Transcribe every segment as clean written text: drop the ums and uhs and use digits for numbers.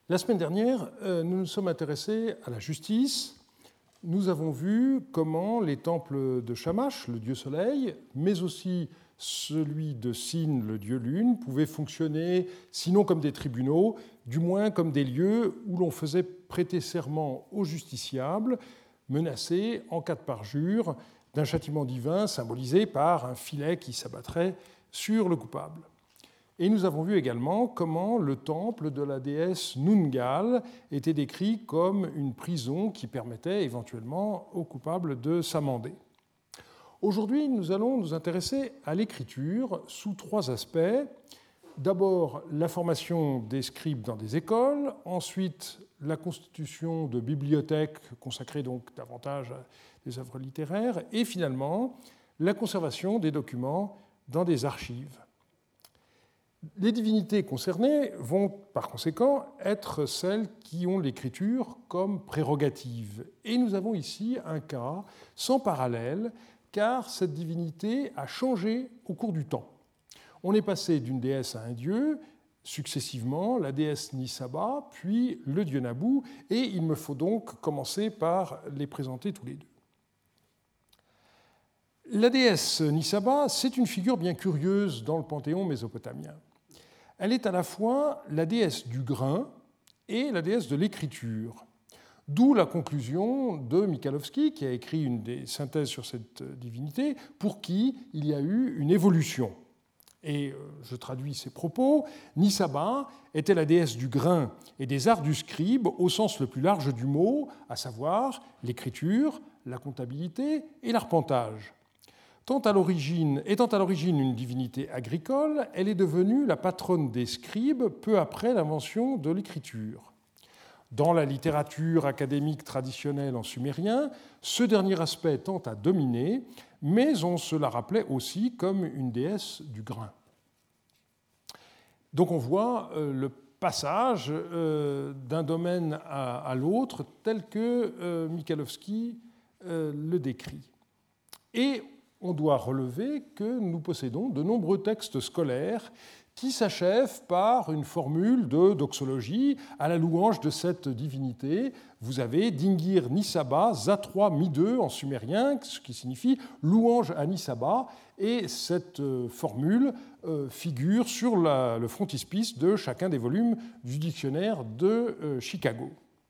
La semaine dernière, nous nous sommes intéressés à la justice. Nous avons vu comment les temples de Shamash, le dieu soleil, mais aussi celui de Sin, le dieu lune, pouvaient fonctionner, sinon comme des tribunaux, du moins comme des lieux où l'on faisait prêter serment aux justiciables, menacés, en cas de parjure, d'un châtiment divin symbolisé par un filet qui s'abattrait sur le coupable. Et nous avons vu également comment le temple de la déesse Nungal était décrit comme une prison qui permettait éventuellement aux coupables de s'amender. Aujourd'hui, nous allons nous intéresser à l'écriture sous trois aspects. D'abord, la formation des scribes dans des écoles, ensuite la constitution de bibliothèques consacrées donc davantage à des œuvres littéraires, et finalement la conservation des documents dans des archives. Les divinités concernées vont par conséquent être celles qui ont l'écriture comme prérogative. Et nous avons ici un cas sans parallèle, car cette divinité a changé au cours du temps. On est passé d'une déesse à un dieu, successivement la déesse Nisaba, puis le dieu Nabu, et il me faut donc commencer par les présenter tous les deux. La déesse Nisaba, c'est une figure bien curieuse dans le panthéon mésopotamien. Elle est à la fois la déesse du grain et la déesse de l'écriture. D'où la conclusion de Michalowski, qui a écrit une des synthèses sur cette divinité, pour qui il y a eu une évolution. Et je traduis ses propos. Nisaba était la déesse du grain et des arts du scribe au sens le plus large du mot, à savoir l'écriture, la comptabilité et l'arpentage. Étant à l'origine une divinité agricole, elle est devenue la patronne des scribes peu après l'invention de l'écriture. Dans la littérature académique traditionnelle en sumérien, ce dernier aspect tend à dominer, mais on se la rappelait aussi comme une déesse du grain. Donc on voit le passage d'un domaine à l'autre tel que Michalowski le décrit. Et on doit relever que nous possédons de nombreux textes scolaires qui s'achèvent par une formule de doxologie à la louange de cette divinité. Vous avez Dingir Nisaba, Zatroi Mideu en sumérien, ce qui signifie louange à Nisaba, et cette formule figure sur le frontispice de chacun des volumes du dictionnaire de Chicago.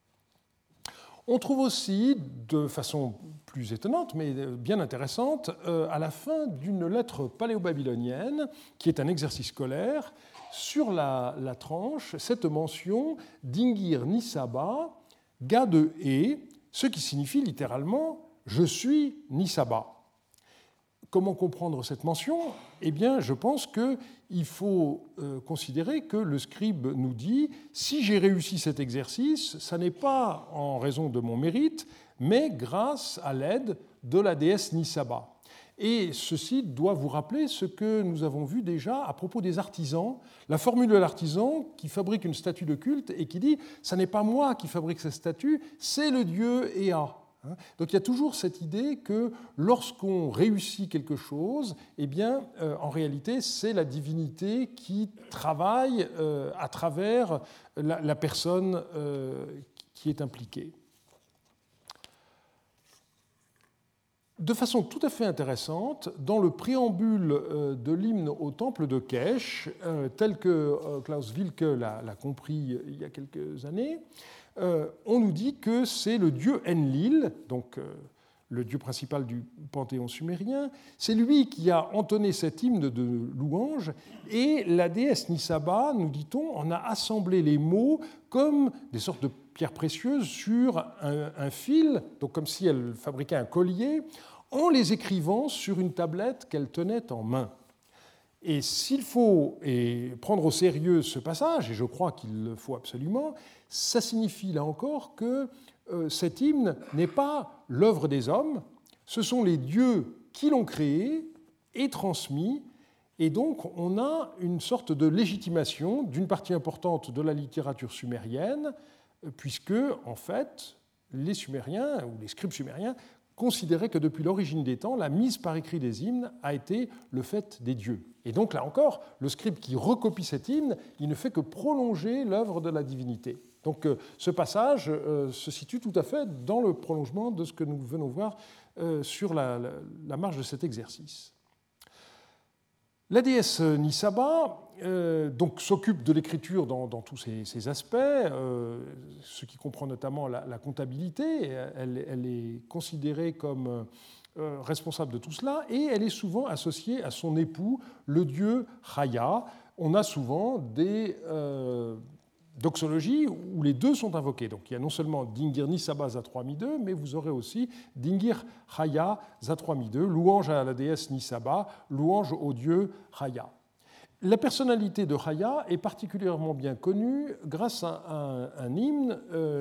On trouve aussi, de façon plus étonnante, mais bien intéressante, à la fin d'une lettre paléo-babylonienne, qui est un exercice scolaire, sur la tranche, cette mention d'Ingir Nisaba, gars de Hé, ce qui signifie littéralement « je suis Nisaba ». Comment comprendre cette mention ? Eh bien, je pense qu'il faut considérer que le scribe nous dit « si j'ai réussi cet exercice, ça n'est pas en raison de mon mérite, mais grâce à l'aide de la déesse Nisaba ». Et ceci doit vous rappeler ce que nous avons vu déjà à propos des artisans, la formule de l'artisan qui fabrique une statue de culte et qui dit « ça n'est pas moi qui fabrique cette statue, c'est le dieu Ea ». Donc il y a toujours cette idée que lorsqu'on réussit quelque chose, eh bien, en réalité, c'est la divinité qui travaille à travers la personne qui est impliquée. De façon tout à fait intéressante, dans le préambule de l'hymne au temple de Kesh, tel que Klaus Wilke l'a compris il y a quelques années, on nous dit que c'est le dieu Enlil, donc le dieu principal du panthéon sumérien, c'est lui qui a entonné cet hymne de louange, et la déesse Nisaba, nous dit-on, en a assemblé les mots comme des sortes de pierres précieuses sur un fil, donc comme si elle fabriquait un collier, en les écrivant sur une tablette qu'elle tenait en main. Et s'il faut prendre au sérieux ce passage, et je crois qu'il le faut absolument, ça signifie là encore que cet hymne n'est pas l'œuvre des hommes, ce sont les dieux qui l'ont créé et transmis, et donc on a une sorte de légitimation d'une partie importante de la littérature sumérienne, puisque en fait les Sumériens ou les scribes sumériens considérait que depuis l'origine des temps, la mise par écrit des hymnes a été le fait des dieux. Et donc là encore, le scribe qui recopie cet hymne, il ne fait que prolonger l'œuvre de la divinité. Donc ce passage se situe tout à fait dans le prolongement de ce que nous venons voir sur la marge de cet exercice. La déesse Nisaba donc, s'occupe de l'écriture dans tous ses aspects, ce qui comprend notamment la comptabilité. Elle est considérée comme responsable de tout cela, et elle est souvent associée à son époux, le dieu Raya. On a souvent des doxologies où les deux sont invoqués. Donc il y a non seulement Dingir Nisaba Zatroami II, mais vous aurez aussi Dingir Raya Zatroami II, louange à la déesse Nisaba, louange au dieu Raya. La personnalité de Raya est particulièrement bien connue grâce à un hymne,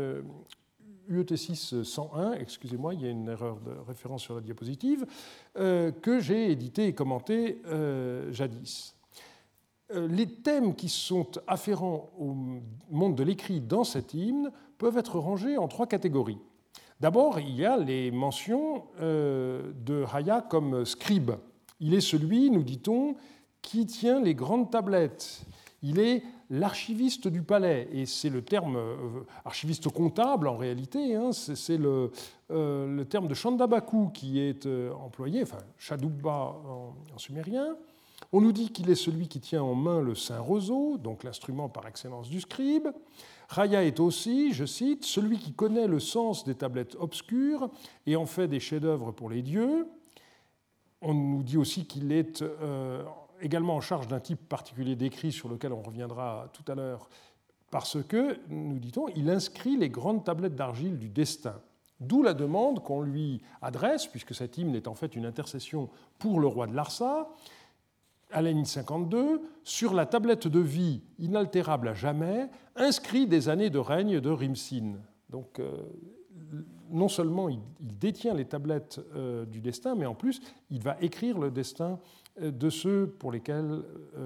UET 6 101, excusez-moi, il y a une erreur de référence sur la diapositive, que j'ai édité et commenté jadis. Les thèmes qui sont afférents au monde de l'écrit dans cet hymne peuvent être rangés en trois catégories. D'abord, il y a les mentions de Raya comme scribe. Il est celui, nous dit-on, qui tient les grandes tablettes. Il est l'archiviste du palais, et c'est le terme archiviste comptable en réalité, hein, c'est le terme de Chandabaku qui est employé, enfin Shadubba en sumérien. On nous dit qu'il est celui qui tient en main le saint roseau, donc l'instrument par excellence du scribe. Raya est aussi, je cite, celui qui connaît le sens des tablettes obscures et en fait des chefs-d'œuvre pour les dieux. On nous dit aussi qu'il est également en charge d'un type particulier d'écrit sur lequel on reviendra tout à l'heure, parce que, nous dit-on, il inscrit les grandes tablettes d'argile du destin. D'où la demande qu'on lui adresse, puisque cet hymne est en fait une intercession pour le roi de Larsa, à la ligne 52, sur la tablette de vie inaltérable à jamais, inscrit des années de règne de Rimsin. Donc, non seulement il détient les tablettes du destin, mais en plus, il va écrire le destin de ceux pour lesquels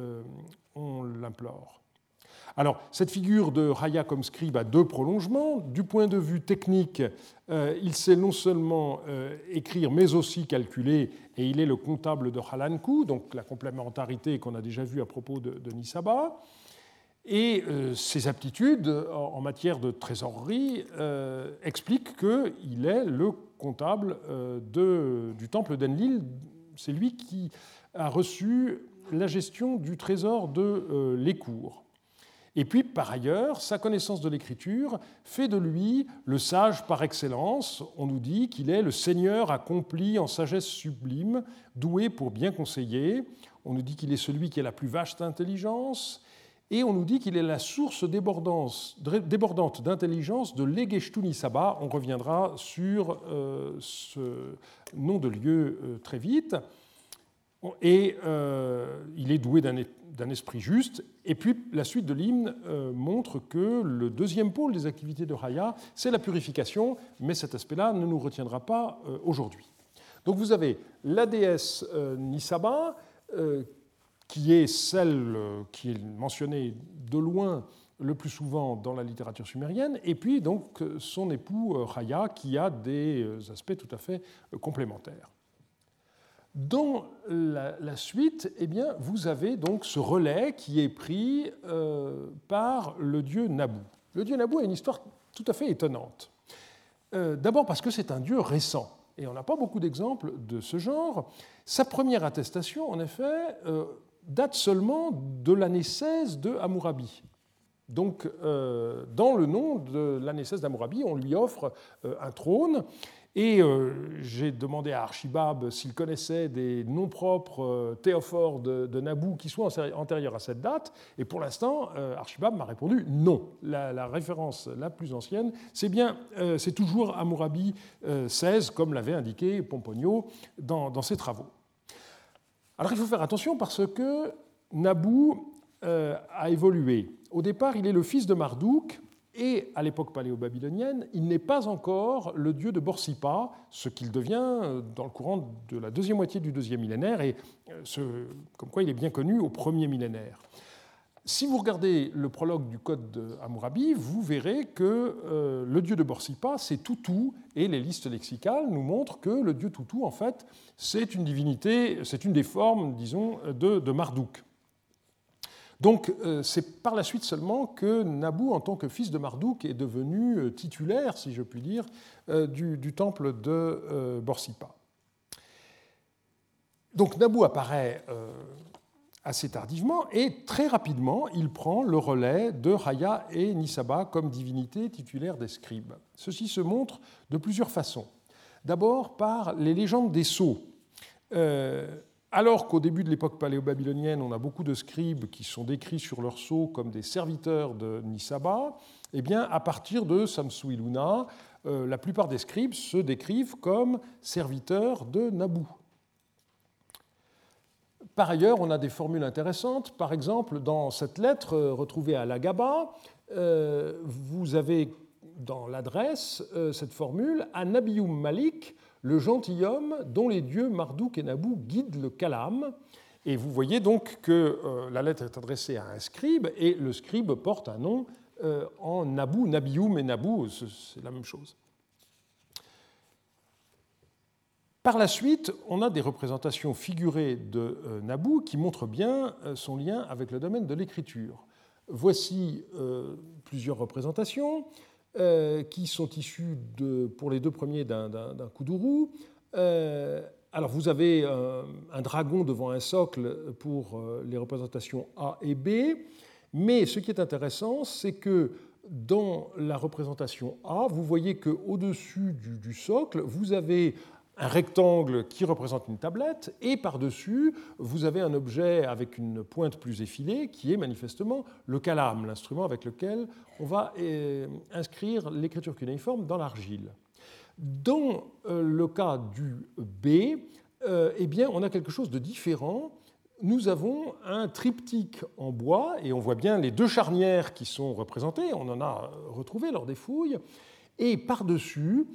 on l'implore. Alors, cette figure de Raya comme scribe a deux prolongements. Du point de vue technique, il sait non seulement écrire, mais aussi calculer, et il est le comptable de Halanku, donc la complémentarité qu'on a déjà vue à propos de Nisaba. Et ses aptitudes en matière de trésorerie expliquent qu'il est le comptable du temple d'Enlil. C'est lui qui a reçu la gestion du trésor de l'Écour. Et puis, par ailleurs, sa connaissance de l'écriture fait de lui le sage par excellence. On nous dit qu'il est le seigneur accompli en sagesse sublime, doué pour bien conseiller. On nous dit qu'il est celui qui a la plus vaste intelligence. Et on nous dit qu'il est la source débordante d'intelligence de l'Egeshtu Nisaba. On reviendra sur ce nom de lieu très vite. Et il est doué d'un esprit juste. Et puis la suite de l'hymne montre que le deuxième pôle des activités de Raya, c'est la purification, mais cet aspect-là ne nous retiendra pas aujourd'hui. Donc vous avez la déesse Nisaba, qui est celle qui est mentionnée de loin le plus souvent dans la littérature sumérienne, et puis donc son époux Raya, qui a des aspects tout à fait complémentaires. Dans la suite, eh bien, vous avez donc ce relais qui est pris par le dieu Nabu. Le dieu Nabu a une histoire tout à fait étonnante. D'abord parce que c'est un dieu récent, et on n'a pas beaucoup d'exemples de ce genre. Sa première attestation, en effet, date seulement de l'année 16 de Hammurabi. Donc, dans le nom de l'année 16 d'Hammurabi, on lui offre un trône. Et j'ai demandé à Archibald s'il connaissait des noms propres théophores de Nabu qui soient antérieurs à cette date. Et pour l'instant, Archibald m'a répondu non. La référence la plus ancienne, c'est toujours Hammurabi 16, comme l'avait indiqué Pomponio dans ses travaux. Alors il faut faire attention parce que Nabu a évolué. Au départ, il est le fils de Marduk. Et à l'époque paléo-babylonienne, il n'est pas encore le dieu de Borsippa, ce qu'il devient dans le courant de la deuxième moitié du deuxième millénaire, et comme quoi il est bien connu au premier millénaire. Si vous regardez le prologue du Code de Hammurabi, vous verrez que le dieu de Borsippa, c'est Tutu, et les listes lexicales nous montrent que le dieu Tutu, en fait, c'est une divinité, c'est une des formes, disons, de Marduk. Donc, c'est par la suite seulement que Nabu, en tant que fils de Marduk, est devenu titulaire, si je puis dire, du temple de Borsippa. Donc, Nabu apparaît assez tardivement, et très rapidement, il prend le relais de Raya et Nisaba comme divinités titulaires des scribes. Ceci se montre de plusieurs façons. D'abord par les légendes des sceaux. Alors qu'au début de l'époque paléo-babylonienne, on a beaucoup de scribes qui sont décrits sur leurs sceaux comme des serviteurs de Nisaba, eh bien, à partir de Samsu-Iluna, la plupart des scribes se décrivent comme serviteurs de Nabu. Par ailleurs, on a des formules intéressantes. Par exemple, dans cette lettre retrouvée à l'Agaba, vous avez dans l'adresse cette formule « Anabiyum Malik, le gentilhomme dont les dieux Marduk et Nabu guident le Kalam ». Et vous voyez donc que la lettre est adressée à un scribe, et le scribe porte un nom en Nabu. Nabiyum et Nabu, c'est la même chose. Par la suite, on a des représentations figurées de Nabu qui montrent bien son lien avec le domaine de l'écriture. Voici plusieurs représentations qui sont issues, pour les deux premiers, d'un kuduru. Alors, vous avez un dragon devant un socle pour les représentations A et B, mais ce qui est intéressant, c'est que dans la représentation A, vous voyez qu'au-dessus du socle, vous avez un rectangle qui représente une tablette, et par-dessus, vous avez un objet avec une pointe plus effilée, qui est manifestement le kalam, l'instrument avec lequel on va inscrire l'écriture cunéiforme dans l'argile. Dans le cas du B, eh bien, on a quelque chose de différent. Nous avons un triptyque en bois, et on voit bien les deux charnières qui sont représentées, on en a retrouvé lors des fouilles, et par-dessus,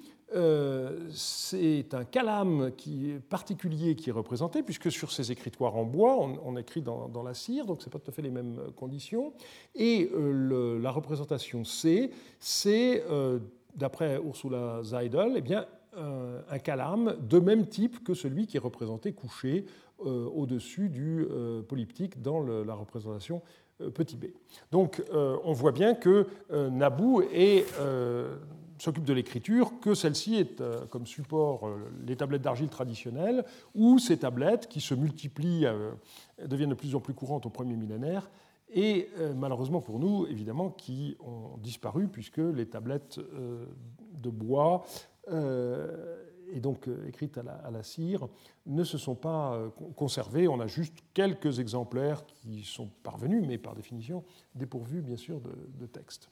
c'est un kalam particulier qui est représenté, puisque sur ces écritoires en bois, on écrit dans la cire, donc ce n'est pas tout à fait les mêmes conditions. Et la représentation C, c'est, d'après Ursula Seidel, eh bien, un kalam de même type que celui qui est représenté couché au-dessus du polyptyque dans la représentation petit b. Donc on voit bien que Nabu s'occupe de l'écriture, que celle-ci est comme support les tablettes d'argile traditionnelles, ou ces tablettes qui se multiplient, deviennent de plus en plus courantes au premier millénaire, et malheureusement pour nous, évidemment, qui ont disparu, puisque les tablettes de bois, et donc écrites à la cire, ne se sont pas conservées. On a juste quelques exemplaires qui sont parvenus, mais par définition dépourvus, bien sûr, de texte.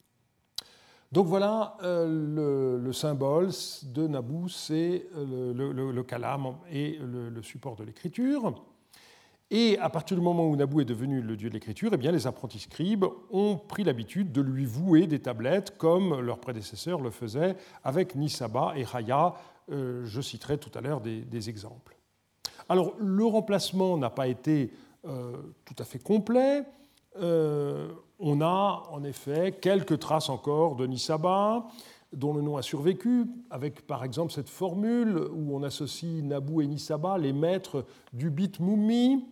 Donc voilà, le symbole de Nabu, c'est le kalam et le support de l'écriture. Et à partir du moment où Nabu est devenu le dieu de l'écriture, eh bien, les apprentis scribes ont pris l'habitude de lui vouer des tablettes, comme leurs prédécesseurs le faisaient avec Nisaba et Raya. Je citerai tout à l'heure des exemples. Alors, le remplacement n'a pas été tout à fait complet. On a en effet quelques traces encore de Nisaba, dont le nom a survécu, avec par exemple cette formule où on associe Nabu et Nisaba, les maîtres du Bit Mummi,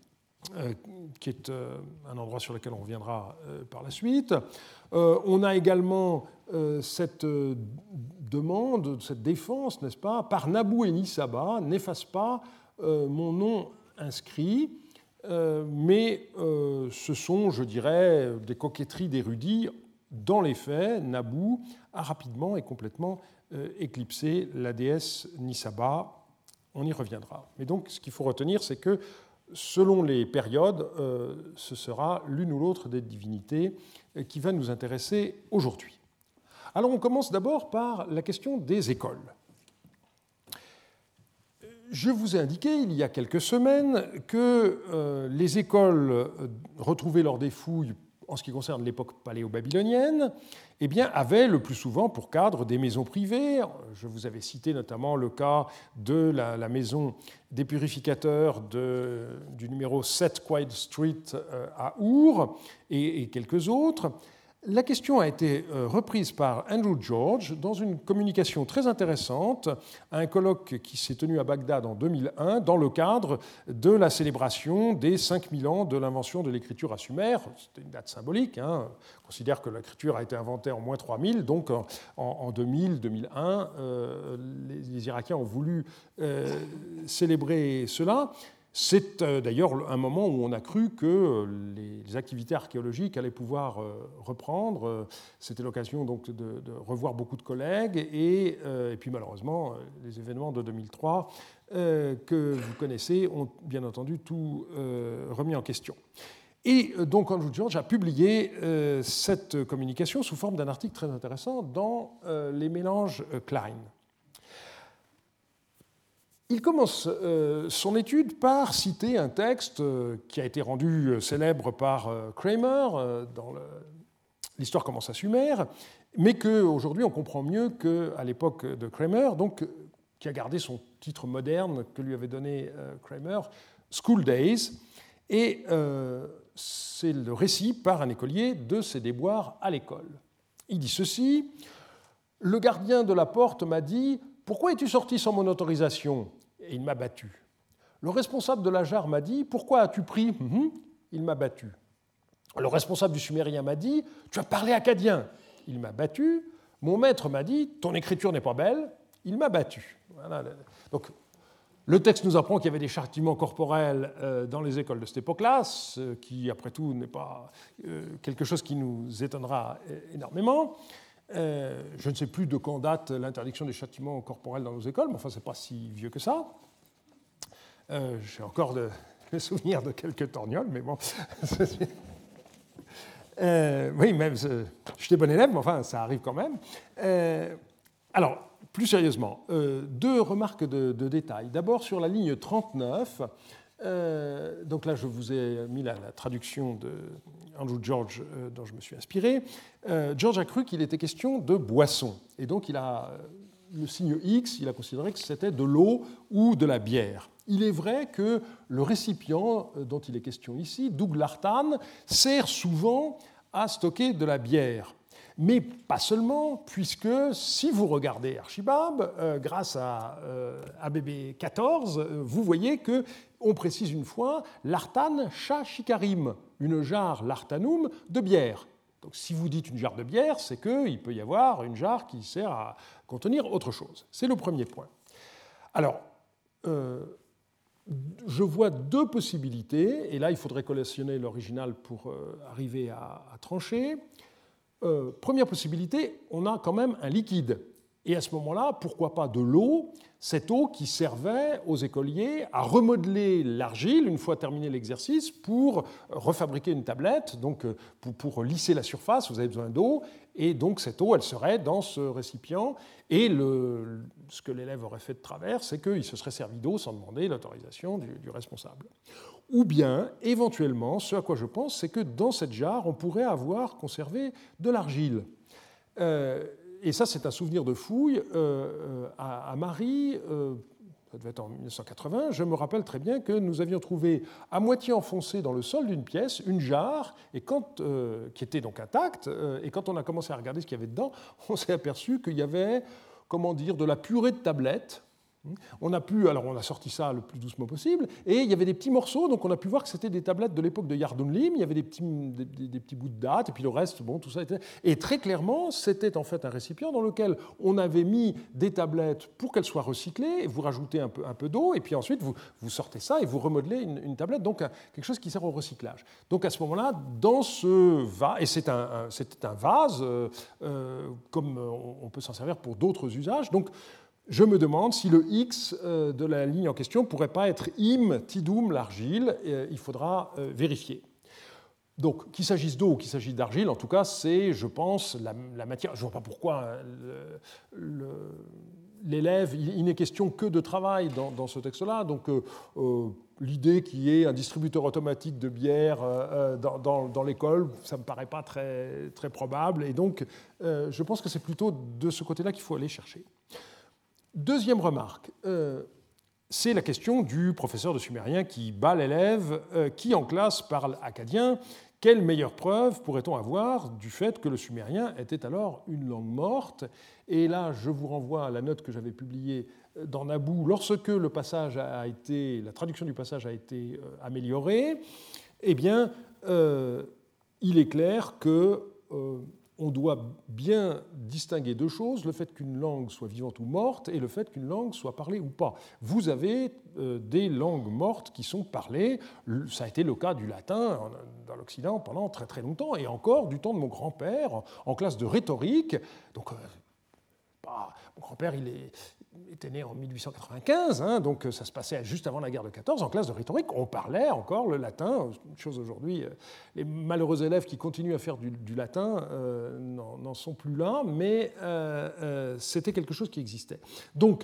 qui est un endroit sur lequel on reviendra par la suite. On a également cette demande, cette défense, n'est-ce pas, par Nabu et Nisaba, n'efface pas mon nom inscrit. Mais ce sont, je dirais, des coquetteries d'érudits. Dans les faits, Nabu a rapidement et complètement éclipsé la déesse Nisaba. On y reviendra. Mais donc, ce qu'il faut retenir, c'est que selon les périodes, ce sera l'une ou l'autre des divinités qui va nous intéresser aujourd'hui. Alors, on commence d'abord par la question des écoles. Je vous ai indiqué il y a quelques semaines que les écoles retrouvées lors des fouilles en ce qui concerne l'époque paléo-babylonienne, eh bien, avait le plus souvent pour cadre des maisons privées. Je vous avais cité notamment le cas de la maison des purificateurs du numéro 7 Quiet Street à Our et quelques autres. La question a été reprise par Andrew George dans une communication très intéressante à un colloque qui s'est tenu à Bagdad en 2001 dans le cadre de la célébration des 5000 ans de l'invention de l'écriture à Sumer. C'était une date symbolique. On considère que l'écriture a été inventée en moins 3000, donc en 2000-2001, les Irakiens ont voulu célébrer cela. C'est d'ailleurs un moment où on a cru que les activités archéologiques allaient pouvoir reprendre. C'était l'occasion donc de revoir beaucoup de collègues et puis malheureusement les événements de 2003 que vous connaissez ont bien entendu tout remis en question. Et donc Andrew George a publié cette communication sous forme d'un article très intéressant dans les mélanges Klein. Il commence son étude par citer un texte qui a été rendu célèbre par Kramer dans l'Histoire commence à Sumer, mais qu'aujourd'hui on comprend mieux qu'à l'époque de Kramer, donc, qui a gardé son titre moderne que lui avait donné Kramer, School Days, et c'est le récit par un écolier de ses déboires à l'école. Il dit ceci: « Le gardien de la porte m'a dit « Pourquoi es-tu sorti sans mon autorisation ?» Et il m'a battu. Le responsable de la jarre m'a dit « Pourquoi as-tu pris ?» Il m'a battu. Le responsable du sumérien m'a dit « Tu as parlé acadien ?» Il m'a battu. Mon maître m'a dit « Ton écriture n'est pas belle ?» Il m'a battu. Voilà. Donc, le texte nous apprend qu'il y avait des châtiments corporels dans les écoles de cette époque-là, ce qui, après tout, n'est pas quelque chose qui nous étonnera énormément. Je ne sais plus de quand date l'interdiction des châtiments corporels dans nos écoles, mais enfin, ce n'est pas si vieux que ça. J'ai encore le souvenir de quelques torgnoles, mais bon. Oui, même, j'étais bon élève, mais enfin, ça arrive quand même. Alors, plus sérieusement, deux remarques de détail. D'abord, sur la ligne 39, donc là, je vous ai mis la traduction de Andrew George dont je me suis inspiré. George a cru qu'il était question de boisson. Et donc, il a le signe X, il a considéré que c'était de l'eau ou de la bière. Il est vrai que le récipient dont il est question ici, Douglartan, sert souvent à stocker de la bière. Mais pas seulement, puisque si vous regardez Archibald, grâce à ABB 14, vous voyez qu'on précise une fois l'artan cha shikarim, une jarre l'artanum de bière. Donc si vous dites une jarre de bière, c'est qu'il peut y avoir une jarre qui sert à contenir autre chose. C'est le premier point. Alors, je vois deux possibilités, et là il faudrait collationner l'original pour arriver à trancher. Première possibilité, on a quand même un liquide. Et à ce moment-là, pourquoi pas de l'eau, cette eau qui servait aux écoliers à remodeler l'argile, une fois terminé l'exercice, pour refabriquer une tablette, donc pour lisser la surface, vous avez besoin d'eau, et donc cette eau, elle serait dans ce récipient, et ce que l'élève aurait fait de travers, c'est qu'il se serait servi d'eau sans demander l'autorisation du responsable. Ou bien, éventuellement, ce à quoi je pense, c'est que dans cette jarre, on pourrait avoir conservé de l'argile. Et ça, c'est un souvenir de fouille à Marie, ça devait être en 1980. Je me rappelle très bien que nous avions trouvé à moitié enfoncée dans le sol d'une pièce une jarre qui était donc intacte. Et quand on a commencé à regarder ce qu'il y avait dedans, on s'est aperçu qu'il y avait, comment dire, de la purée de tablettes. On a sorti ça le plus doucement possible, et il y avait des petits morceaux, donc on a pu voir que c'était des tablettes de l'époque de Yardunlim, il y avait des petits bouts de date, et puis le reste, bon, tout ça était... Et très clairement, c'était en fait un récipient dans lequel on avait mis des tablettes pour qu'elles soient recyclées, et vous rajoutez un peu d'eau, et puis ensuite vous sortez ça et vous remodelez une tablette, donc quelque chose qui sert au recyclage. Donc à ce moment-là, dans ce vase, et c'était un vase, comme on peut s'en servir pour d'autres usages, donc je me demande si le X de la ligne en question ne pourrait pas être im tidum, l'argile. Il faudra vérifier. Donc, qu'il s'agisse d'eau ou qu'il s'agisse d'argile, en tout cas, c'est, je pense, la matière. Je ne vois pas pourquoi l'élève, il n'est question que de travail dans ce texte-là, donc l'idée qu'il y ait un distributeur automatique de bière dans l'école, ça ne me paraît pas très, très probable, et donc je pense que c'est plutôt de ce côté-là qu'il faut aller chercher. Deuxième remarque, c'est la question du professeur de sumérien qui bat l'élève, qui en classe parle akkadien. Quelle meilleure preuve pourrait-on avoir du fait que le sumérien était alors une langue morte? Et là, je vous renvoie à la note que j'avais publiée dans Naboo lorsque la traduction du passage a été améliorée. Eh bien, il est clair qu'on doit bien distinguer deux choses, le fait qu'une langue soit vivante ou morte et le fait qu'une langue soit parlée ou pas. Vous avez des langues mortes qui sont parlées, ça a été le cas du latin dans l'Occident pendant très très longtemps, et encore du temps de mon grand-père en classe de rhétorique. Donc, mon grand-père, il était né en 1895, hein, donc ça se passait juste avant la guerre de 14. En classe de rhétorique, on parlait encore le latin. Une chose aujourd'hui, les malheureux élèves qui continuent à faire du latin n'en sont plus là, mais c'était quelque chose qui existait. Donc,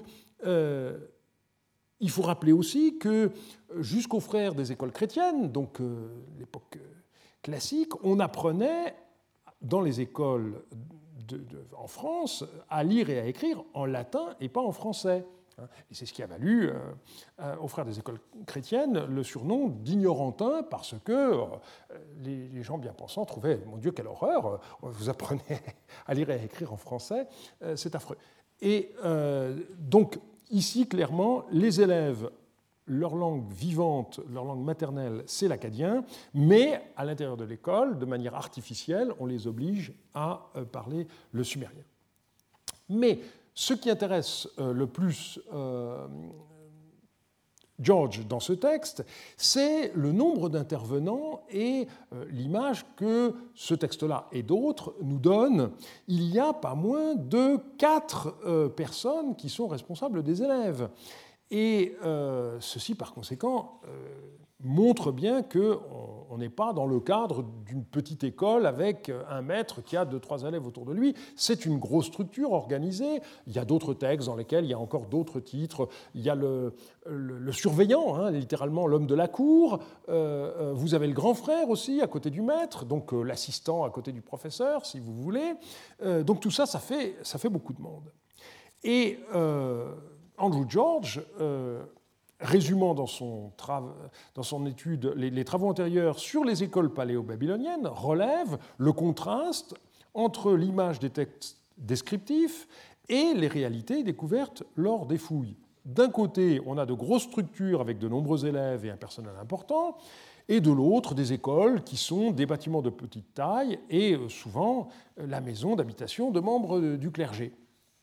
il faut rappeler aussi que jusqu'aux frères des écoles chrétiennes, donc l'époque classique, on apprenait dans les écoles en France à lire et à écrire en latin et pas en français. Et c'est ce qui a valu aux frères des écoles chrétiennes le surnom d'ignorantins, parce que les gens bien pensants trouvaient « Mon Dieu, quelle horreur, vous apprenez à lire et à écrire en français, c'est affreux ». Et donc, ici, clairement, les élèves, leur langue vivante, leur langue maternelle, c'est l'akkadien, mais à l'intérieur de l'école, de manière artificielle, on les oblige à parler le sumérien. Mais ce qui intéresse le plus George dans ce texte, c'est le nombre d'intervenants et l'image que ce texte-là et d'autres nous donnent. Il y a pas moins de 4 personnes qui sont responsables des élèves. Et ceci, par conséquent, montre bien qu'on n'est pas dans le cadre d'une petite école avec un maître qui a 2-3 élèves autour de lui. C'est une grosse structure organisée. Il y a d'autres textes dans lesquels il y a encore d'autres titres. Il y a le surveillant, hein, littéralement l'homme de la cour. Vous avez le grand frère aussi, à côté du maître, donc l'assistant à côté du professeur, si vous voulez. Donc tout ça, ça fait beaucoup de monde. Et Andrew George, résumant dans son étude les travaux antérieurs sur les écoles paléo-babyloniennes, relève le contraste entre l'image des textes descriptifs et les réalités découvertes lors des fouilles. D'un côté, on a de grosses structures avec de nombreux élèves et un personnel important, et de l'autre, des écoles qui sont des bâtiments de petite taille et souvent la maison d'habitation de membres du clergé.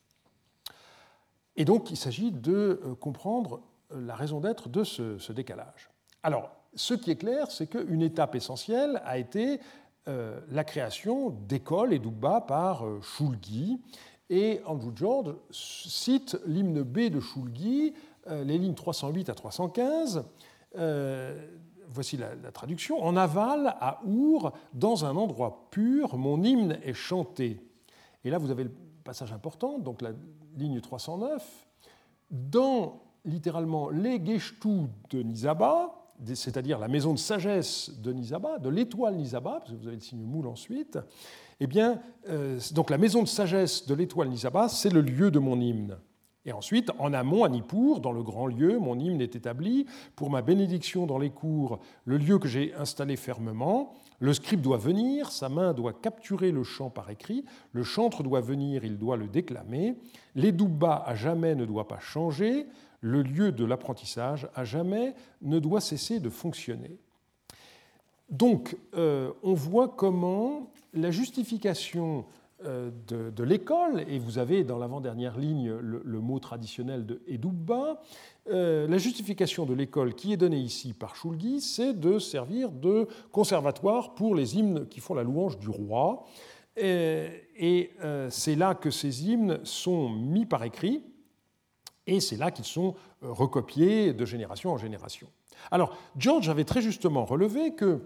Et donc, il s'agit de comprendre la raison d'être de ce décalage. Alors, ce qui est clair, c'est qu'une étape essentielle a été la création d'écoles et d'Ougba par Shulgi. Et Andrew George cite l'hymne B de Shulgi, les lignes 308 à 315. Voici la traduction. « En aval, à Our, dans un endroit pur, mon hymne est chanté. » Et là, vous avez le passage important, donc la ligne 309. Dans, littéralement, les Geshtu de Nizaba, c'est-à-dire la maison de sagesse de Nizaba, de l'étoile Nizaba, parce que vous avez le signe moule ensuite, eh bien, donc la maison de sagesse de l'étoile Nizaba, c'est le lieu de mon hymne. Et ensuite, en amont, à Nippur, dans le grand lieu, mon hymne est établi. Pour ma bénédiction dans les cours, le lieu que j'ai installé fermement, le scribe doit venir, sa main doit capturer le chant par écrit, le chantre doit venir, il doit le déclamer, l'Edouba à jamais ne doit pas changer, le lieu de l'apprentissage à jamais ne doit cesser de fonctionner. Donc, on voit comment la justification de l'école, et vous avez dans l'avant-dernière ligne le mot traditionnel de Edouba, la justification de l'école qui est donnée ici par Shulgi, c'est de servir de conservatoire pour les hymnes qui font la louange du roi. Et c'est là que ces hymnes sont mis par écrit, et c'est là qu'ils sont recopiés de génération en génération. Alors, George avait très justement relevé que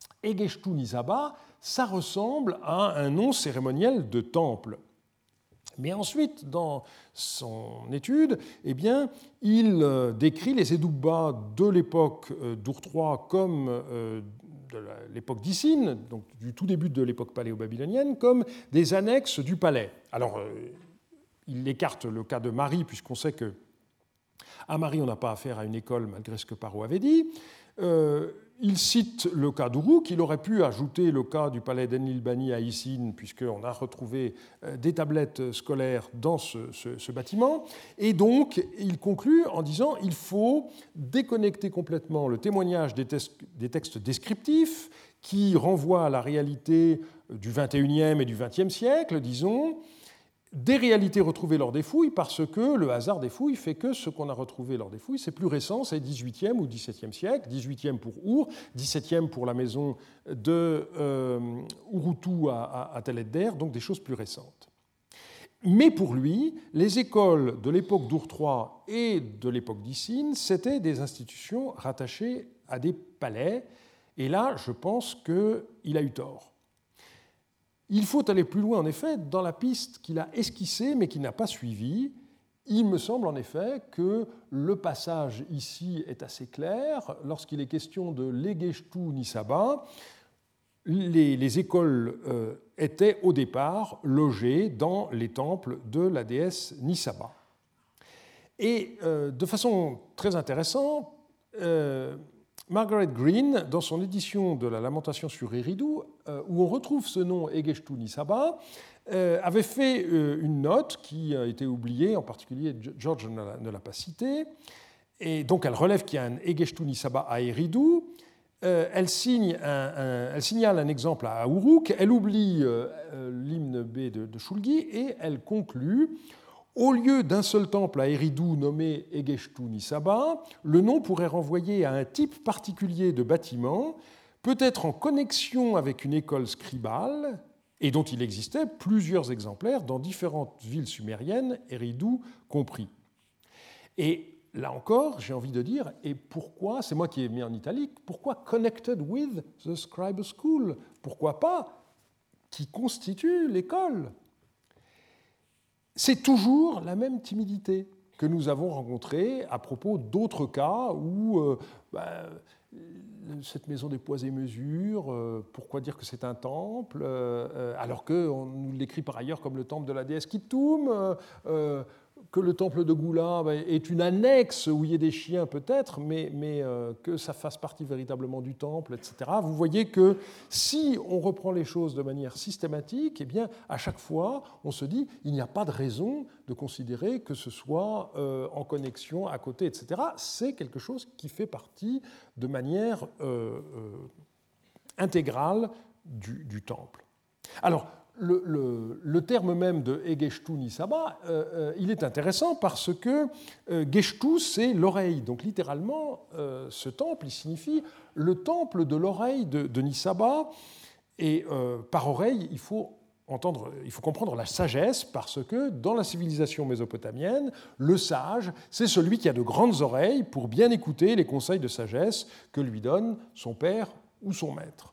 Egeshtu Nizaba, ça ressemble à un nom cérémoniel de temple. Mais ensuite, dans son étude, eh bien, il décrit les Edouba de l'époque d'Ur-III comme de l'époque d'Issine, donc du tout début de l'époque paléo-babylonienne, comme des annexes du palais. Alors, il écarte le cas de Mari, puisqu'on sait que à Mari, on n'a pas affaire à une école, malgré ce que Parrot avait dit. Il cite le cas d'Uruk, il aurait pu ajouter le cas du palais d'Enlil-Bani à Issine, puisqu'on a retrouvé des tablettes scolaires dans ce bâtiment. Et donc, il conclut en disant qu'il faut déconnecter complètement le témoignage des textes descriptifs qui renvoient à la réalité du XXIe et du XXe siècle, disons, des réalités retrouvées lors des fouilles, parce que le hasard des fouilles fait que ce qu'on a retrouvé lors des fouilles, c'est plus récent, c'est 18e ou 17e siècle, 18e pour Our, 17e pour la maison de Urutu à Tel Edder, donc des choses plus récentes. Mais pour lui, les écoles de l'époque d'Ur-III et de l'époque d'Issine, c'était des institutions rattachées à des palais, et là, je pense qu'il a eu tort. Il faut aller plus loin, en effet, dans la piste qu'il a esquissée, mais qu'il n'a pas suivie. Il me semble, en effet, que le passage ici est assez clair. Lorsqu'il est question de l'Egeshtu Nisaba, les écoles étaient au départ logées dans les temples de la déesse Nisaba. Et de façon très intéressante, Margaret Green, dans son édition de la Lamentation sur Eridu, où on retrouve ce nom Egeshtu Nisaba, avait fait une note qui a été oubliée, en particulier George ne l'a pas citée, et donc elle relève qu'il y a un Egeshtu Nisaba à Eridu. Elle signale un exemple à Uruk, elle oublie l'hymne B de Shulgi et elle conclut: au lieu d'un seul temple à Eridu nommé Egeshtu Nisaba, le nom pourrait renvoyer à un type particulier de bâtiment, peut-être en connexion avec une école scribale, et dont il existait plusieurs exemplaires dans différentes villes sumériennes, Eridu compris. Et là encore, j'ai envie de dire, et pourquoi, c'est moi qui ai mis en italique, pourquoi connected with the scribe school? Pourquoi pas qui constitue l'école? C'est toujours la même timidité que nous avons rencontrée à propos d'autres cas où cette maison des poids et mesures, pourquoi dire que c'est un temple, alors qu'on nous l'écrit par ailleurs comme le temple de la déesse Kittum, que le temple de Goula est une annexe où il y a des chiens peut-être, mais que ça fasse partie véritablement du temple, etc. Vous voyez que si on reprend les choses de manière systématique, eh bien, à chaque fois, on se dit il n'y a pas de raison de considérer que ce soit en connexion, à côté, etc. C'est quelque chose qui fait partie de manière intégrale du temple. Alors, le terme même de Egeshtu Nisaba, il est intéressant parce que Geshtu, c'est l'oreille. Donc littéralement, ce temple, il signifie le temple de l'oreille de Nisaba. Et par oreille, il faut comprendre la sagesse, parce que dans la civilisation mésopotamienne, le sage, c'est celui qui a de grandes oreilles pour bien écouter les conseils de sagesse que lui donne son père ou son maître.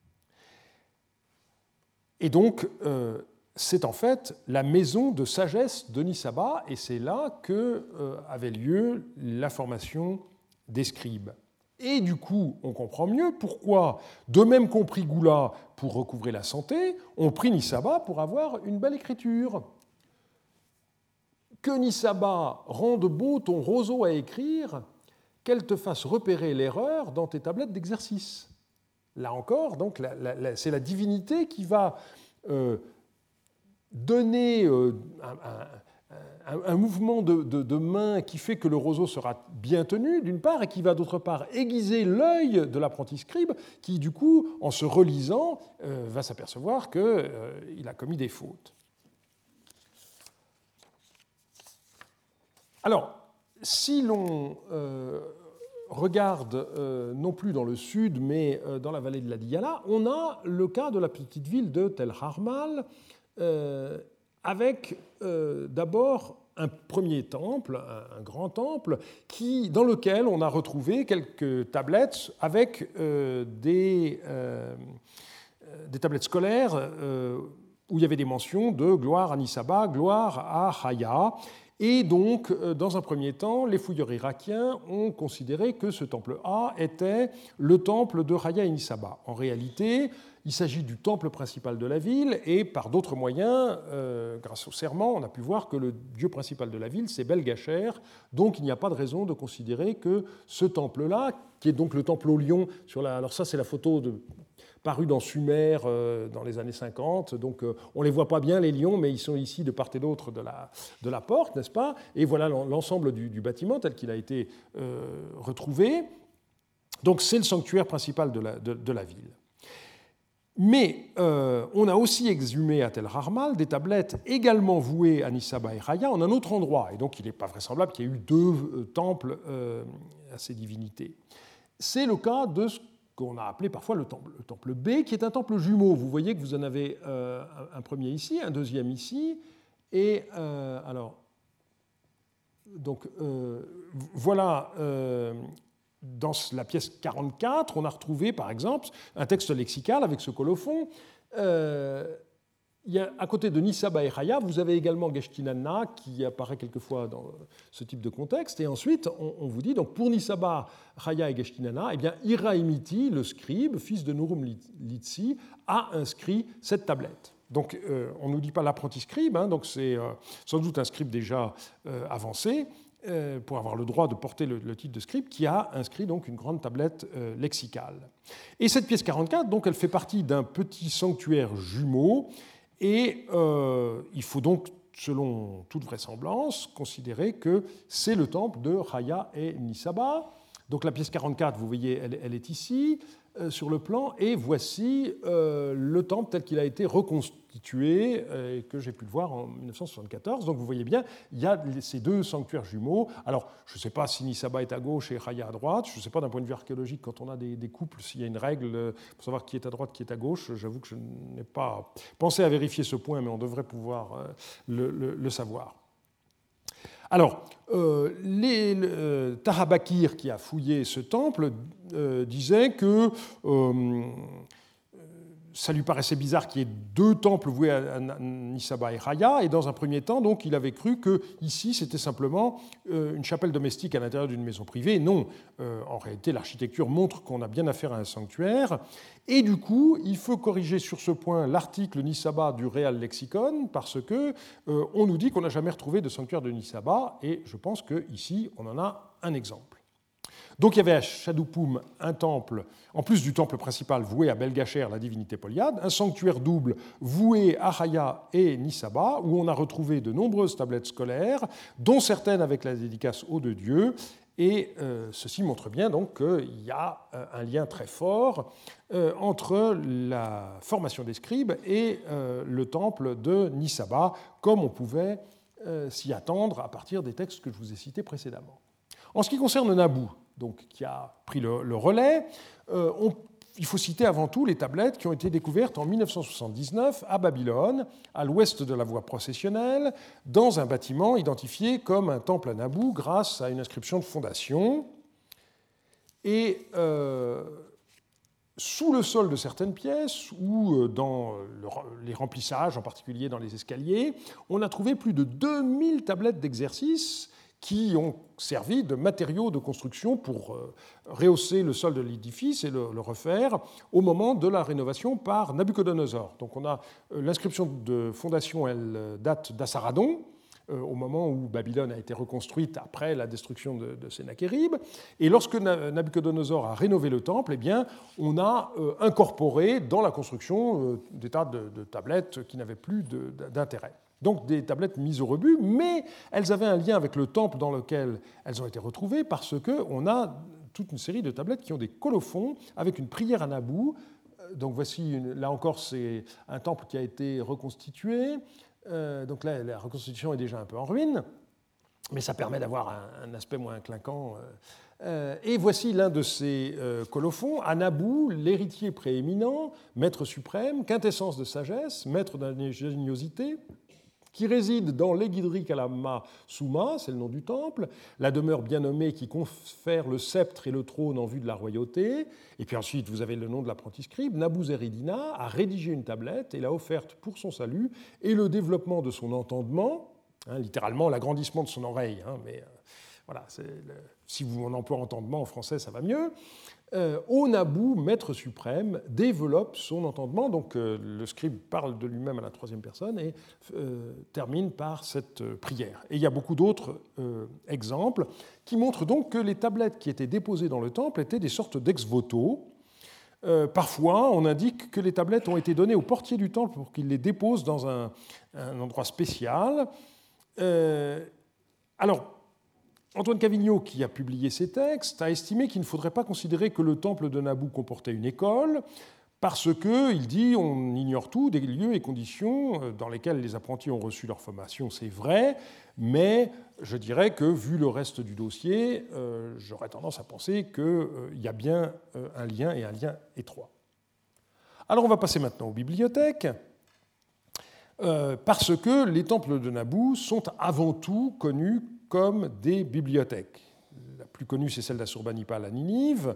Et donc, c'est en fait la maison de sagesse de Nisaba, et c'est là qu'avait lieu la formation des scribes. Et du coup, on comprend mieux pourquoi, de même qu'on prit Goula pour recouvrer la santé, on prit Nisaba pour avoir une belle écriture. Que Nisaba rende beau ton roseau à écrire, qu'elle te fasse repérer l'erreur dans tes tablettes d'exercice. Là encore, donc, c'est la divinité qui va donner un mouvement de main qui fait que le roseau sera bien tenu, d'une part, et qui va, d'autre part, aiguiser l'œil de l'apprenti scribe, qui, du coup, en se relisant, va s'apercevoir qu'il a commis des fautes. Alors, si l'on regarde non plus dans le sud, mais dans la vallée de la Diyala, on a le cas de la petite ville de Tel Harmal, avec d'abord un premier temple, un grand temple, dans lequel on a retrouvé quelques tablettes avec des tablettes scolaires où il y avait des mentions de gloire à Nisaba, gloire à Raya. Et donc, dans un premier temps, les fouilleurs irakiens ont considéré que ce temple A était le temple de Raya et Nisaba. En réalité, il s'agit du temple principal de la ville, et par d'autres moyens, grâce au serment, on a pu voir que le dieu principal de la ville, c'est Belgacher. Donc, il n'y a pas de raison de considérer que ce temple-là, qui est donc le temple au lion, alors ça, c'est la photo paru dans Sumer dans les années 50. Donc, on ne les voit pas bien, les lions, mais ils sont ici de part et d'autre de la porte, n'est-ce pas? Et voilà l'ensemble du bâtiment tel qu'il a été retrouvé. Donc, c'est le sanctuaire principal de la ville. Mais on a aussi exhumé à Tel Harmal des tablettes également vouées à Nisaba et Raya en un autre endroit. Et donc, il n'est pas vraisemblable qu'il y ait eu deux temples à ces divinités. C'est le cas de ce qu'on a appelé parfois le temple B, qui est un temple jumeau. Vous voyez que vous en avez un premier ici, un deuxième ici, et voilà, dans la pièce 44, on a retrouvé par exemple un texte lexical avec ce colophon. À côté de Nisaba et Raya, vous avez également Geshtinanna qui apparaît quelquefois dans ce type de contexte. Et ensuite, on vous dit, donc pour Nisaba, Raya et Geshtinanna, eh bien, Iraimiti, le scribe, fils de Nurum Litsi, a inscrit cette tablette. Donc, on ne nous dit pas l'apprenti scribe, donc c'est sans doute un scribe déjà avancé, pour avoir le droit de porter le titre de scribe, qui a inscrit donc une grande tablette lexicale. Et cette pièce 44, donc, elle fait partie d'un petit sanctuaire jumeau. Et il faut donc, selon toute vraisemblance, considérer que c'est le temple de Raya et Nisaba. Donc la pièce 44, vous voyez, elle est ici, sur le plan, et voici le temple tel qu'il a été reconstitué, et que j'ai pu le voir en 1974. Donc vous voyez bien, il y a ces deux sanctuaires jumeaux. Alors, je ne sais pas si Nisaba est à gauche et Raya à droite, je ne sais pas d'un point de vue archéologique, quand on a des couples, s'il y a une règle pour savoir qui est à droite, qui est à gauche. J'avoue que je n'ai pas pensé à vérifier ce point, mais on devrait pouvoir le savoir. Alors, Tarabakir, qui a fouillé ce temple, disait que ça lui paraissait bizarre qu'il y ait deux temples voués à Nisaba et Raya, et dans un premier temps, donc, il avait cru que ici c'était simplement une chapelle domestique à l'intérieur d'une maison privée. Non, en réalité, l'architecture montre qu'on a bien affaire à un sanctuaire, et du coup, il faut corriger sur ce point l'article Nisaba du Real Lexicon, parce que on nous dit qu'on n'a jamais retrouvé de sanctuaire de Nisaba, et je pense qu'ici, on en a un exemple. Donc il y avait à Shadupoum un temple, en plus du temple principal voué à Belgacher, la divinité polyade, un sanctuaire double voué à Raya et Nisaba, où on a retrouvé de nombreuses tablettes scolaires, dont certaines avec la dédicace aux deux dieux, et ceci montre bien donc qu'il y a un lien très fort entre la formation des scribes et le temple de Nisaba, comme on pouvait s'y attendre à partir des textes que je vous ai cités précédemment. En ce qui concerne Naboo, donc, qui a pris le relais, il faut citer avant tout les tablettes qui ont été découvertes en 1979 à Babylone, à l'ouest de la voie processionnelle, dans un bâtiment identifié comme un temple à Naboo grâce à une inscription de fondation. Et sous le sol de certaines pièces, ou dans les remplissages, en particulier dans les escaliers, on a trouvé plus de 2000 tablettes d'exercice qui ont servi de matériaux de construction pour rehausser le sol de l'édifice et le refaire au moment de la rénovation par Nabuchodonosor. Donc on a l'inscription de fondation, elle date d'Assaradon, au moment où Babylone a été reconstruite après la destruction de Sennacherib. Et lorsque Nabuchodonosor a rénové le temple, eh bien, on a incorporé dans la construction des tas de tablettes qui n'avaient plus d'intérêt. Donc des tablettes mises au rebut, mais elles avaient un lien avec le temple dans lequel elles ont été retrouvées, parce qu'on a toute une série de tablettes qui ont des colophons avec une prière à Naboo. Donc voici, là encore, c'est un temple qui a été reconstitué. Donc là, la reconstitution est déjà un peu en ruine, mais ça permet d'avoir un aspect moins clinquant. Et voici l'un de ces colophons, à Naboo, l'héritier prééminent, maître suprême, quintessence de sagesse, maître d'ingéniosité, qui réside dans l'Egidri Kalama Suma, c'est le nom du temple, la demeure bien nommée qui confère le sceptre et le trône en vue de la royauté. Et puis ensuite, vous avez le nom de l'apprenti scribe. Nabuzaredina a rédigé une tablette et l'a offerte pour son salut et le développement de son entendement, littéralement l'agrandissement de son oreille, mais voilà, si vous en emploie entendement en français, ça va mieux. Au Nabu, maître suprême, développe son entendement. Donc le scribe parle de lui-même à la troisième personne et termine par cette prière. Et il y a beaucoup d'autres exemples qui montrent donc que les tablettes qui étaient déposées dans le temple étaient des sortes d'ex-voto. Parfois, on indique que les tablettes ont été données au portier du temple pour qu'il les dépose dans un endroit spécial. Alors, Antoine Cavigno, qui a publié ces textes, a estimé qu'il ne faudrait pas considérer que le temple de Nabu comportait une école, parce que, il dit, on ignore tout des lieux et conditions dans lesquels les apprentis ont reçu leur formation, c'est vrai, mais je dirais que, vu le reste du dossier, j'aurais tendance à penser qu'il y a bien un lien, et un lien étroit. Alors on va passer maintenant aux bibliothèques, parce que les temples de Nabu sont avant tout connus comme des bibliothèques. La plus connue, c'est celle d'Assurbanipal à Ninive,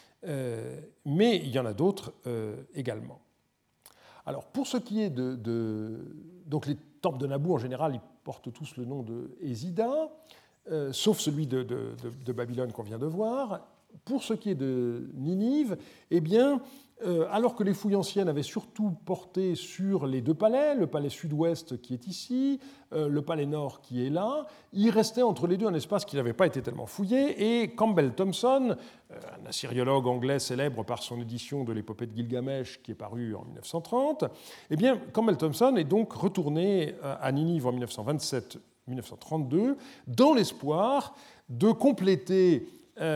mais il y en a d'autres également. Alors, pour ce qui est donc les temples de Nabu, en général, ils portent tous le nom de Hésida, sauf celui de Babylone qu'on vient de voir. Pour ce qui est de Ninive, eh bien, alors que les fouilles anciennes avaient surtout porté sur les deux palais, le palais sud-ouest qui est ici, le palais nord qui est là, il restait entre les deux un espace qui n'avait pas été tellement fouillé, et Campbell Thomson, un assyriologue anglais célèbre par son édition de l'épopée de Gilgamesh qui est parue en 1930, eh bien, Campbell Thomson est donc retourné à Ninive en 1927-1932 dans l'espoir de compléter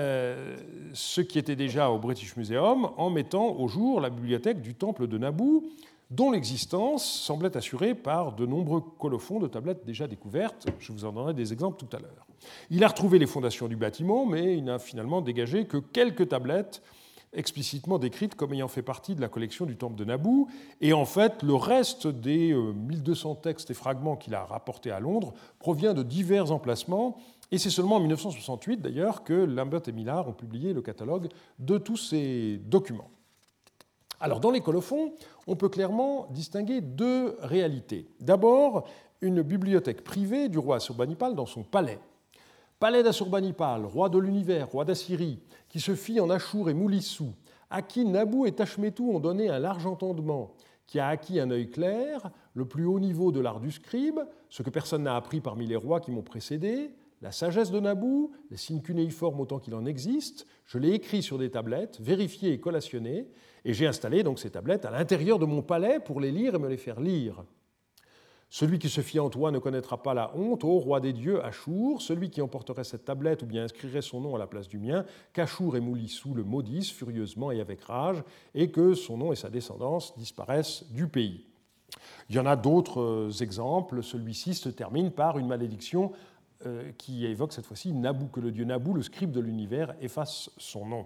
ce qui était déjà au British Museum en mettant au jour la bibliothèque du temple de Nabu, dont l'existence semblait assurée par de nombreux colophons de tablettes déjà découvertes. Je vous en donnerai des exemples tout à l'heure. Il a retrouvé les fondations du bâtiment, mais il n'a finalement dégagé que quelques tablettes explicitement décrites comme ayant fait partie de la collection du temple de Nabu. Et en fait, le reste des 1200 textes et fragments qu'il a rapportés à Londres provient de divers emplacements. Et c'est seulement en 1968, d'ailleurs, que Lambert et Millard ont publié le catalogue de tous ces documents. Alors, dans les colophons, on peut clairement distinguer deux réalités. D'abord, une bibliothèque privée du roi Assurbanipal dans son palais. Palais d'Assurbanipal, roi de l'univers, roi d'Assyrie, qui se fit en Achour et Moulissou, à qui Nabu et Tachmetou ont donné un large entendement, qui a acquis un œil clair, le plus haut niveau de l'art du scribe, ce que personne n'a appris parmi les rois qui m'ont précédé, la sagesse de Nabu, les signes cunéiformes autant qu'il en existe, je l'ai écrit sur des tablettes, vérifiées et collationnées, et j'ai installé donc ces tablettes à l'intérieur de mon palais pour les lire et me les faire lire. Celui qui se fie en toi ne connaîtra pas la honte, ô roi des dieux, Achour, celui qui emporterait cette tablette ou bien inscrirait son nom à la place du mien, qu'Achour et Moulissou le maudissent furieusement et avec rage, et que son nom et sa descendance disparaissent du pays. Il y en a d'autres exemples, celui-ci se termine par une malédiction qui évoque cette fois-ci Nabu, que le dieu Nabu, le scribe de l'univers, efface son nom.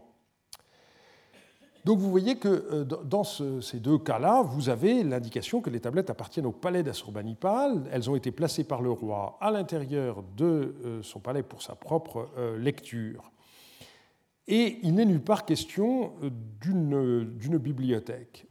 Donc vous voyez que dans ces deux cas-là, vous avez l'indication que les tablettes appartiennent au palais d'Assurbanipal. Elles ont été placées par le roi à l'intérieur de son palais pour sa propre lecture. Et il n'est nulle part question d'une bibliothèque.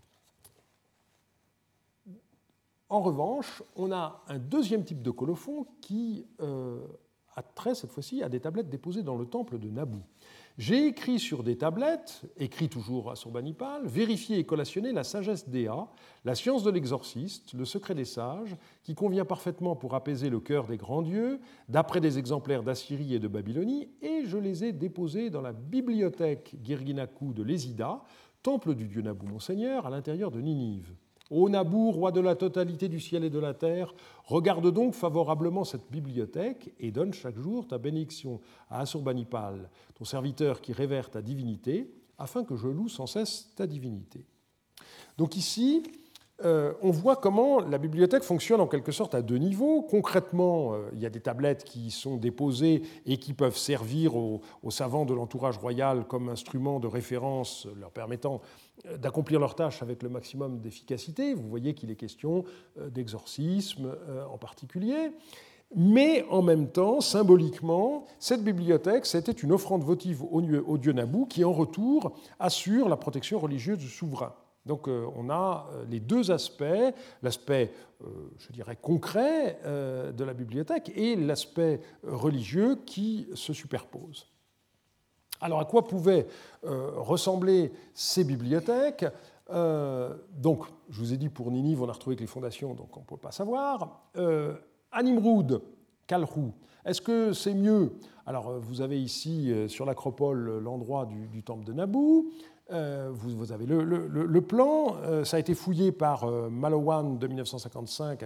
En revanche, on a un deuxième type de colophon qui a trait cette fois-ci à des tablettes déposées dans le temple de Nabu. J'ai écrit sur des tablettes, écrit toujours à Assurbanipal, vérifié et collationné la sagesse d'Ea, la science de l'exorciste, le secret des sages, qui convient parfaitement pour apaiser le cœur des grands dieux, d'après des exemplaires d'Assyrie et de Babylonie, et je les ai déposés dans la bibliothèque Girginaku de l'Hésida, temple du dieu Nabu Monseigneur, à l'intérieur de Ninive. Ô Nabu, roi de la totalité du ciel et de la terre, regarde donc favorablement cette bibliothèque et donne chaque jour ta bénédiction à Assurbanipal, ton serviteur qui révère ta divinité, afin que je loue sans cesse ta divinité. Donc ici, on voit comment la bibliothèque fonctionne en quelque sorte à deux niveaux. Concrètement, il y a des tablettes qui sont déposées et qui peuvent servir aux savants de l'entourage royal comme instrument de référence leur permettant d'accomplir leurs tâches avec le maximum d'efficacité. Vous voyez qu'il est question d'exorcisme en particulier. Mais en même temps, symboliquement, cette bibliothèque, c'était une offrande votive au dieu Nabou qui, en retour, assure la protection religieuse du souverain. Donc on a les deux aspects, l'aspect, je dirais, concret de la bibliothèque et l'aspect religieux qui se superposent. Alors à quoi pouvaient ressembler ces bibliothèques ? Donc, je vous ai dit, pour Ninive, on a retrouvé que les fondations, donc on ne peut pas savoir. À Nimroud, Kalrou, est-ce que c'est mieux ? Alors vous avez ici sur l'acropole l'endroit du temple de Nabou. Vous avez le plan, ça a été fouillé par Malowan de 1955 à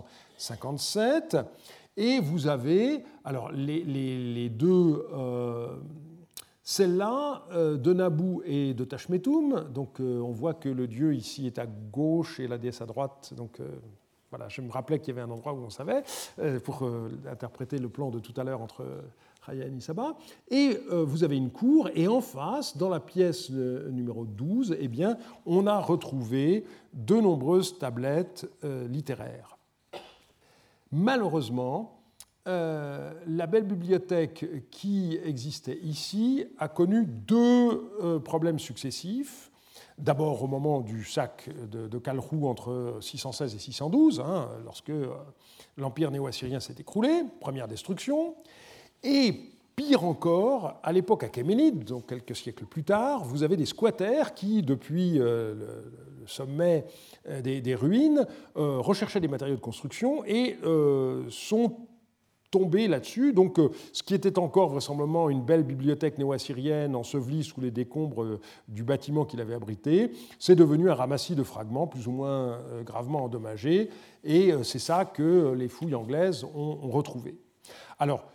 1957, et vous avez alors les deux, celle-là de Nabou et de Tashmetoum, donc on voit que le dieu ici est à gauche et la déesse à droite, donc voilà, je me rappelais qu'il y avait un endroit où on savait, pour interpréter le plan de tout à l'heure entre Raya et Nisaba. Et vous avez une cour, et en face, dans la pièce numéro 12, eh bien, on a retrouvé de nombreuses tablettes littéraires. Malheureusement, la belle bibliothèque qui existait ici a connu deux problèmes successifs. D'abord au moment du sac de Kalrou entre 616 et 612, lorsque l'empire néo-assyrien s'est écroulé, première destruction. Et pire encore, à l'époque achéménide, donc quelques siècles plus tard, vous avez des squatters qui, depuis le sommet des ruines, recherchaient des matériaux de construction et sont tombés là-dessus. Donc, ce qui était encore vraisemblablement une belle bibliothèque néo-assyrienne ensevelie sous les décombres du bâtiment qu'il avait abrité, c'est devenu un ramassis de fragments plus ou moins gravement endommagés, et c'est ça que les fouilles anglaises ont retrouvé. Alors,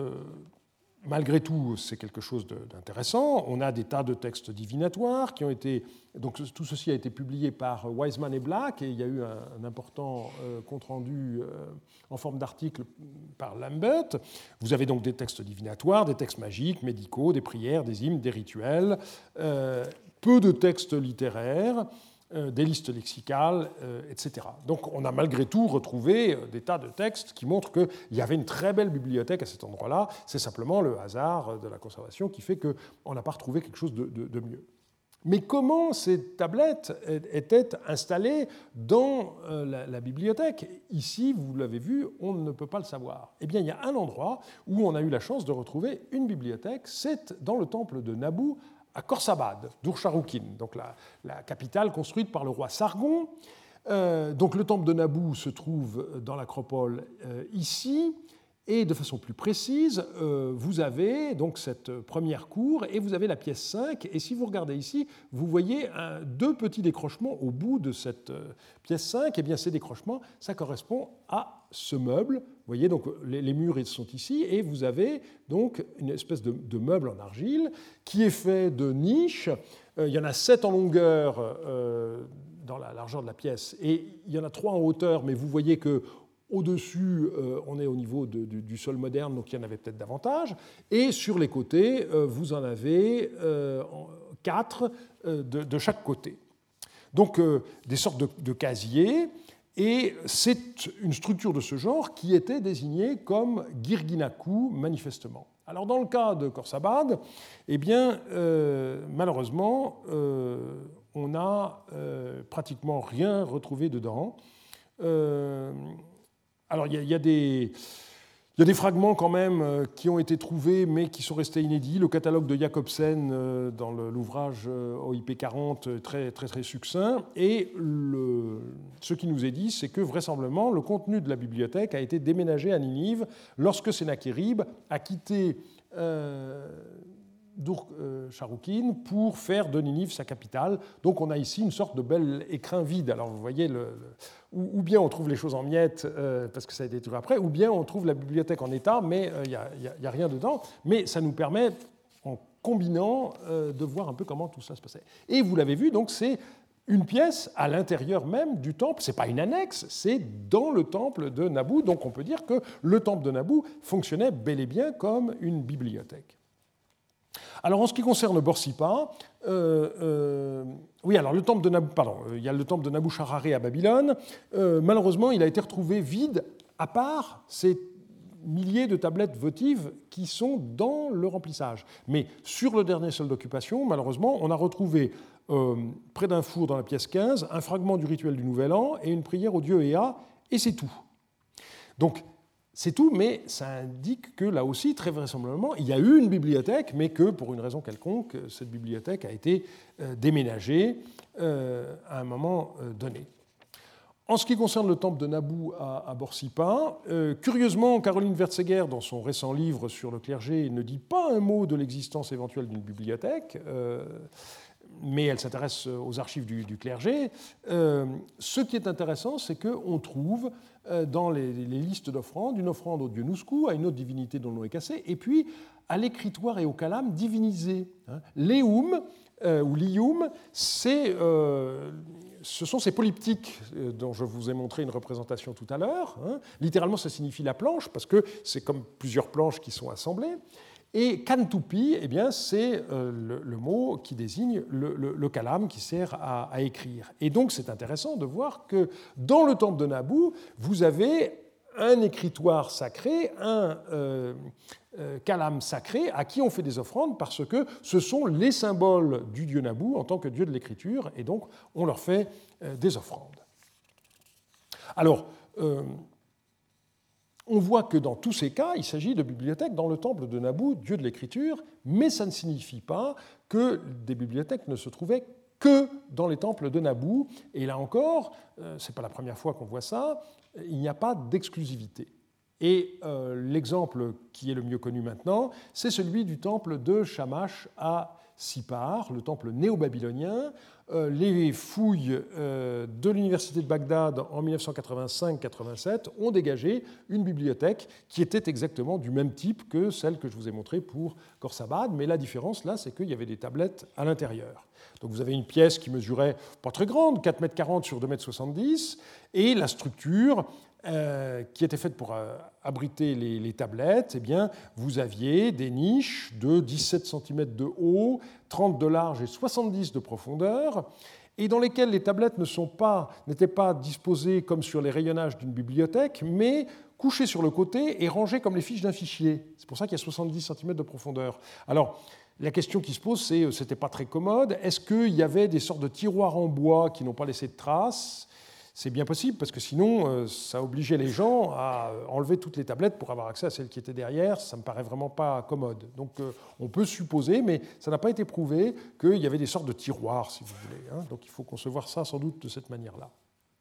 malgré tout, c'est quelque chose d'intéressant. On a des tas de textes divinatoires qui ont été... Donc tout ceci a été publié par Wiseman et Black, et il y a eu un important compte-rendu en forme d'article par Lambert. Vous avez donc des textes divinatoires, des textes magiques, médicaux, des prières, des hymnes, des rituels, peu de textes littéraires, des listes lexicales, etc. Donc on a malgré tout retrouvé des tas de textes qui montrent qu'il y avait une très belle bibliothèque à cet endroit-là. C'est simplement le hasard de la conservation qui fait qu'on n'a pas retrouvé quelque chose de mieux. Mais comment ces tablettes étaient installées dans la bibliothèque ? Ici, vous l'avez vu, on ne peut pas le savoir. Eh bien, il y a un endroit où on a eu la chance de retrouver une bibliothèque, c'est dans le temple de Nabou, à Khorsabad, d'Ursharukin, donc la capitale construite par le roi Sargon. Donc le temple de Nabou se trouve dans l'acropole ici, et de façon plus précise, vous avez donc cette première cour et vous avez la pièce 5. Et si vous regardez ici, vous voyez deux petits décrochements au bout de cette pièce 5. Et bien ces décrochements, ça correspond à ce meuble. Vous voyez, donc les murs ils sont ici et vous avez donc une espèce de meuble en argile qui est fait de niches. Il y en a 7 en longueur dans la largeur de la pièce et il y en a 3 en hauteur, mais vous voyez que au-dessus, on est au niveau du sol moderne, donc il y en avait peut-être davantage. Et sur les côtés, vous en avez 4 de chaque côté. Donc des sortes de casiers. Et c'est une structure de ce genre qui était désignée comme Girginaku, manifestement. Alors dans le cas de Khorsabad, eh bien, malheureusement, on n'a pratiquement rien retrouvé dedans. Alors, il y a des fragments quand même qui ont été trouvés, mais qui sont restés inédits. Le catalogue de Jacobsen dans l'ouvrage OIP 40, très, très, très succinct. Et ce qui nous est dit, c'est que vraisemblablement, le contenu de la bibliothèque a été déménagé à Ninive lorsque Sennacherib a quitté Ursharukin pour faire de Ninive sa capitale. Donc on a ici une sorte de bel écrin vide. Alors vous voyez, ou bien on trouve les choses en miettes, parce que ça a été trouvé après, ou bien on trouve la bibliothèque en état, mais il n'y a rien dedans. Mais ça nous permet, en combinant, de voir un peu comment tout ça se passait. Et vous l'avez vu, donc c'est une pièce à l'intérieur même du temple. Ce n'est pas une annexe, c'est dans le temple de Nabu. Donc on peut dire que le temple de Nabu fonctionnait bel et bien comme une bibliothèque. Alors en ce qui concerne Borsippa, oui, alors le temple de Nabu, pardon, il y a le temple de Nabu-Shararé à Babylone. Malheureusement, il a été retrouvé vide, à part ces milliers de tablettes votives qui sont dans le remplissage. Mais sur le dernier sol d'occupation, malheureusement, on a retrouvé près d'un four dans la pièce 15 un fragment du rituel du Nouvel An et une prière au dieu Ea, et c'est tout. Donc c'est tout, mais ça indique que là aussi, très vraisemblablement, il y a eu une bibliothèque, mais que pour une raison quelconque, cette bibliothèque a été déménagée à un moment donné. En ce qui concerne le temple de Nabu à Borsippa, curieusement, Caroline Wertzeger, dans son récent livre sur le clergé, ne dit pas un mot de l'existence éventuelle d'une bibliothèque, mais elle s'intéresse aux archives du clergé. Ce qui est intéressant, c'est qu'on trouve dans les listes d'offrandes une offrande au dieu Nusku, à une autre divinité dont le nom est cassé, et puis à l'écritoire et au calame divinisé. Léum, ou lium, ce sont ces polyptyques dont je vous ai montré une représentation tout à l'heure. Littéralement, ça signifie la planche, parce que c'est comme plusieurs planches qui sont assemblées. Et kantupi, eh bien, c'est le mot qui désigne le calame qui sert à écrire. Et donc, c'est intéressant de voir que dans le temple de Nabu, vous avez un écritoire sacré, un calame sacré à qui on fait des offrandes parce que ce sont les symboles du dieu Nabu en tant que dieu de l'écriture, et donc on leur fait des offrandes. Alors, on voit que dans tous ces cas, il s'agit de bibliothèques dans le temple de Nabu, dieu de l'écriture, mais ça ne signifie pas que des bibliothèques ne se trouvaient que dans les temples de Nabu. Et là encore, ce n'est pas la première fois qu'on voit ça, il n'y a pas d'exclusivité. Et l'exemple qui est le mieux connu maintenant, c'est celui du temple de Shamash à Sippar, le temple néo-babylonien. Les fouilles de l'université de Bagdad en 1985-87 ont dégagé une bibliothèque qui était exactement du même type que celle que je vous ai montrée pour Khorsabad, mais la différence là, c'est qu'il y avait des tablettes à l'intérieur. Donc vous avez une pièce qui mesurait pas très grande, 4,40 m sur 2,70 m, et la structure qui était faite pour abriter les tablettes, eh bien, vous aviez des niches de 17 cm de haut, 30 de large et 70 de profondeur, et dans lesquelles les tablettes n'étaient pas disposées comme sur les rayonnages d'une bibliothèque, mais couchées sur le côté et rangées comme les fiches d'un fichier. C'est pour ça qu'il y a 70 cm de profondeur. Alors, la question qui se pose, c'est, c'était pas très commode, est-ce qu'il y avait des sortes de tiroirs en bois qui n'ont pas laissé de traces ? C'est bien possible, parce que sinon, ça obligeait les gens à enlever toutes les tablettes pour avoir accès à celles qui étaient derrière. Ça ne me paraît vraiment pas commode. Donc, on peut supposer, mais ça n'a pas été prouvé, qu'il y avait des sortes de tiroirs, si vous voulez. Donc, il faut concevoir ça sans doute de cette manière-là.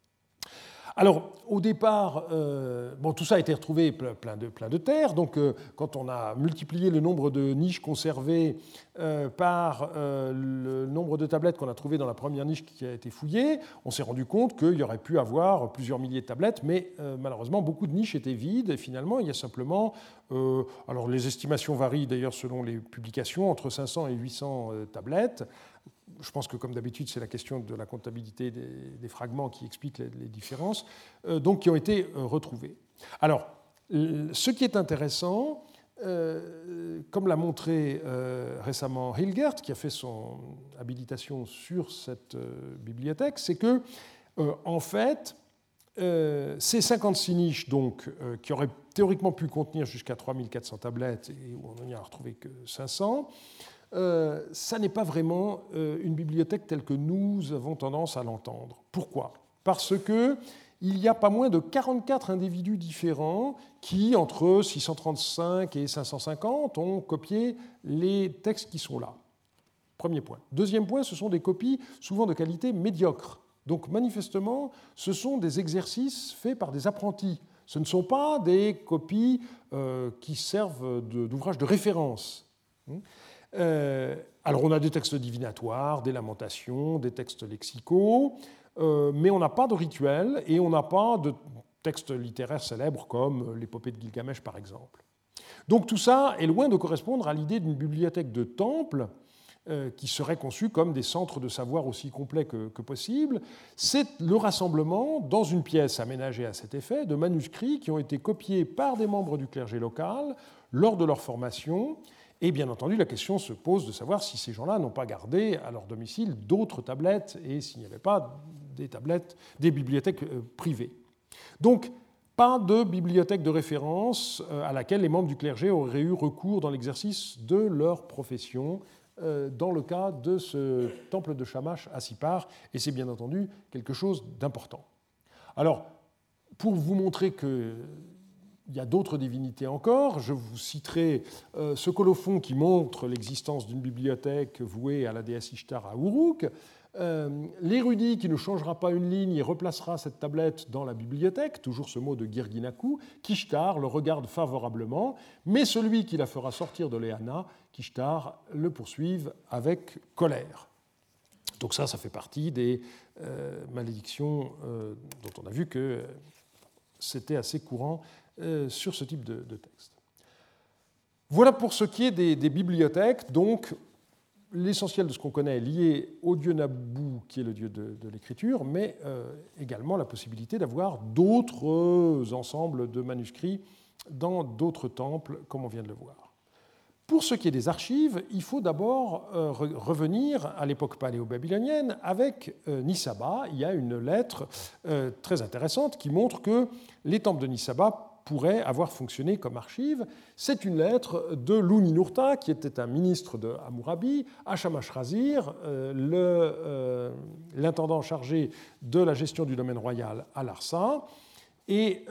Alors, au départ, tout ça a été retrouvé plein de terre. Donc, quand on a multiplié le nombre de niches conservées par le nombre de tablettes qu'on a trouvées dans la première niche qui a été fouillée, on s'est rendu compte qu'il y aurait pu avoir plusieurs milliers de tablettes, mais malheureusement, beaucoup de niches étaient vides. Et finalement, il y a simplement, alors les estimations varient d'ailleurs selon les publications, entre 500 et 800 tablettes. Je pense que, comme d'habitude, c'est la question de la comptabilité des fragments qui explique les différences, donc qui ont été retrouvés. Alors, ce qui est intéressant, comme l'a montré récemment Hilgert, qui a fait son habilitation sur cette bibliothèque, c'est que, en fait, ces 56 niches, donc, qui auraient théoriquement pu contenir jusqu'à 3400 tablettes, et où on n'y a retrouvé que 500, ça n'est pas vraiment une bibliothèque telle que nous avons tendance à l'entendre. Pourquoi ? Parce qu'il y a pas moins de 44 individus différents qui, entre 635 et 550, ont copié les textes qui sont là. Premier point. Deuxième point, ce sont des copies souvent de qualité médiocre. Donc manifestement, ce sont des exercices faits par des apprentis. Ce ne sont pas des copies qui servent d'ouvrage de référence. Alors on a des textes divinatoires, des lamentations, des textes lexicaux, mais on n'a pas de rituel et on n'a pas de textes littéraires célèbres comme l'épopée de Gilgamesh par exemple. Donc tout ça est loin de correspondre à l'idée d'une bibliothèque de temple qui seraient conçus comme des centres de savoir aussi complets que possible. C'est le rassemblement, dans une pièce aménagée à cet effet, de manuscrits qui ont été copiés par des membres du clergé local lors de leur formation. Et bien entendu, la question se pose de savoir si ces gens-là n'ont pas gardé à leur domicile d'autres tablettes et s'il n'y avait pas des bibliothèques privées. Donc, pas de bibliothèque de référence à laquelle les membres du clergé auraient eu recours dans l'exercice de leur profession dans le cas de ce temple de Shamash à Sippar, et c'est bien entendu quelque chose d'important. Alors, pour vous montrer qu'il y a d'autres divinités encore, je vous citerai ce colophon qui montre l'existence d'une bibliothèque vouée à la déesse Ishtar à Uruk. L'érudit qui ne changera pas une ligne et replacera cette tablette dans la bibliothèque, toujours ce mot de Girginaku, Kishtar le regarde favorablement, mais celui qui la fera sortir de l'Eana, Kishtar le poursuive avec colère. Donc ça fait partie des malédictions dont on a vu que c'était assez courant sur ce type de texte. Voilà pour ce qui est des bibliothèques. Donc, l'essentiel de ce qu'on connaît est lié au dieu Nabu, qui est le dieu de l'écriture, mais également la possibilité d'avoir d'autres ensembles de manuscrits dans d'autres temples, comme on vient de le voir. Pour ce qui est des archives, il faut d'abord revenir à l'époque paléo-babylonienne avec Nisaba. Il y a une lettre très intéressante qui montre que les temples de Nisaba pourrait avoir fonctionné comme archive. C'est une lettre de Louninurta, qui était un ministre de Hammurabi, à Shamash-Razir, l'intendant chargé de la gestion du domaine royal à Larsa, et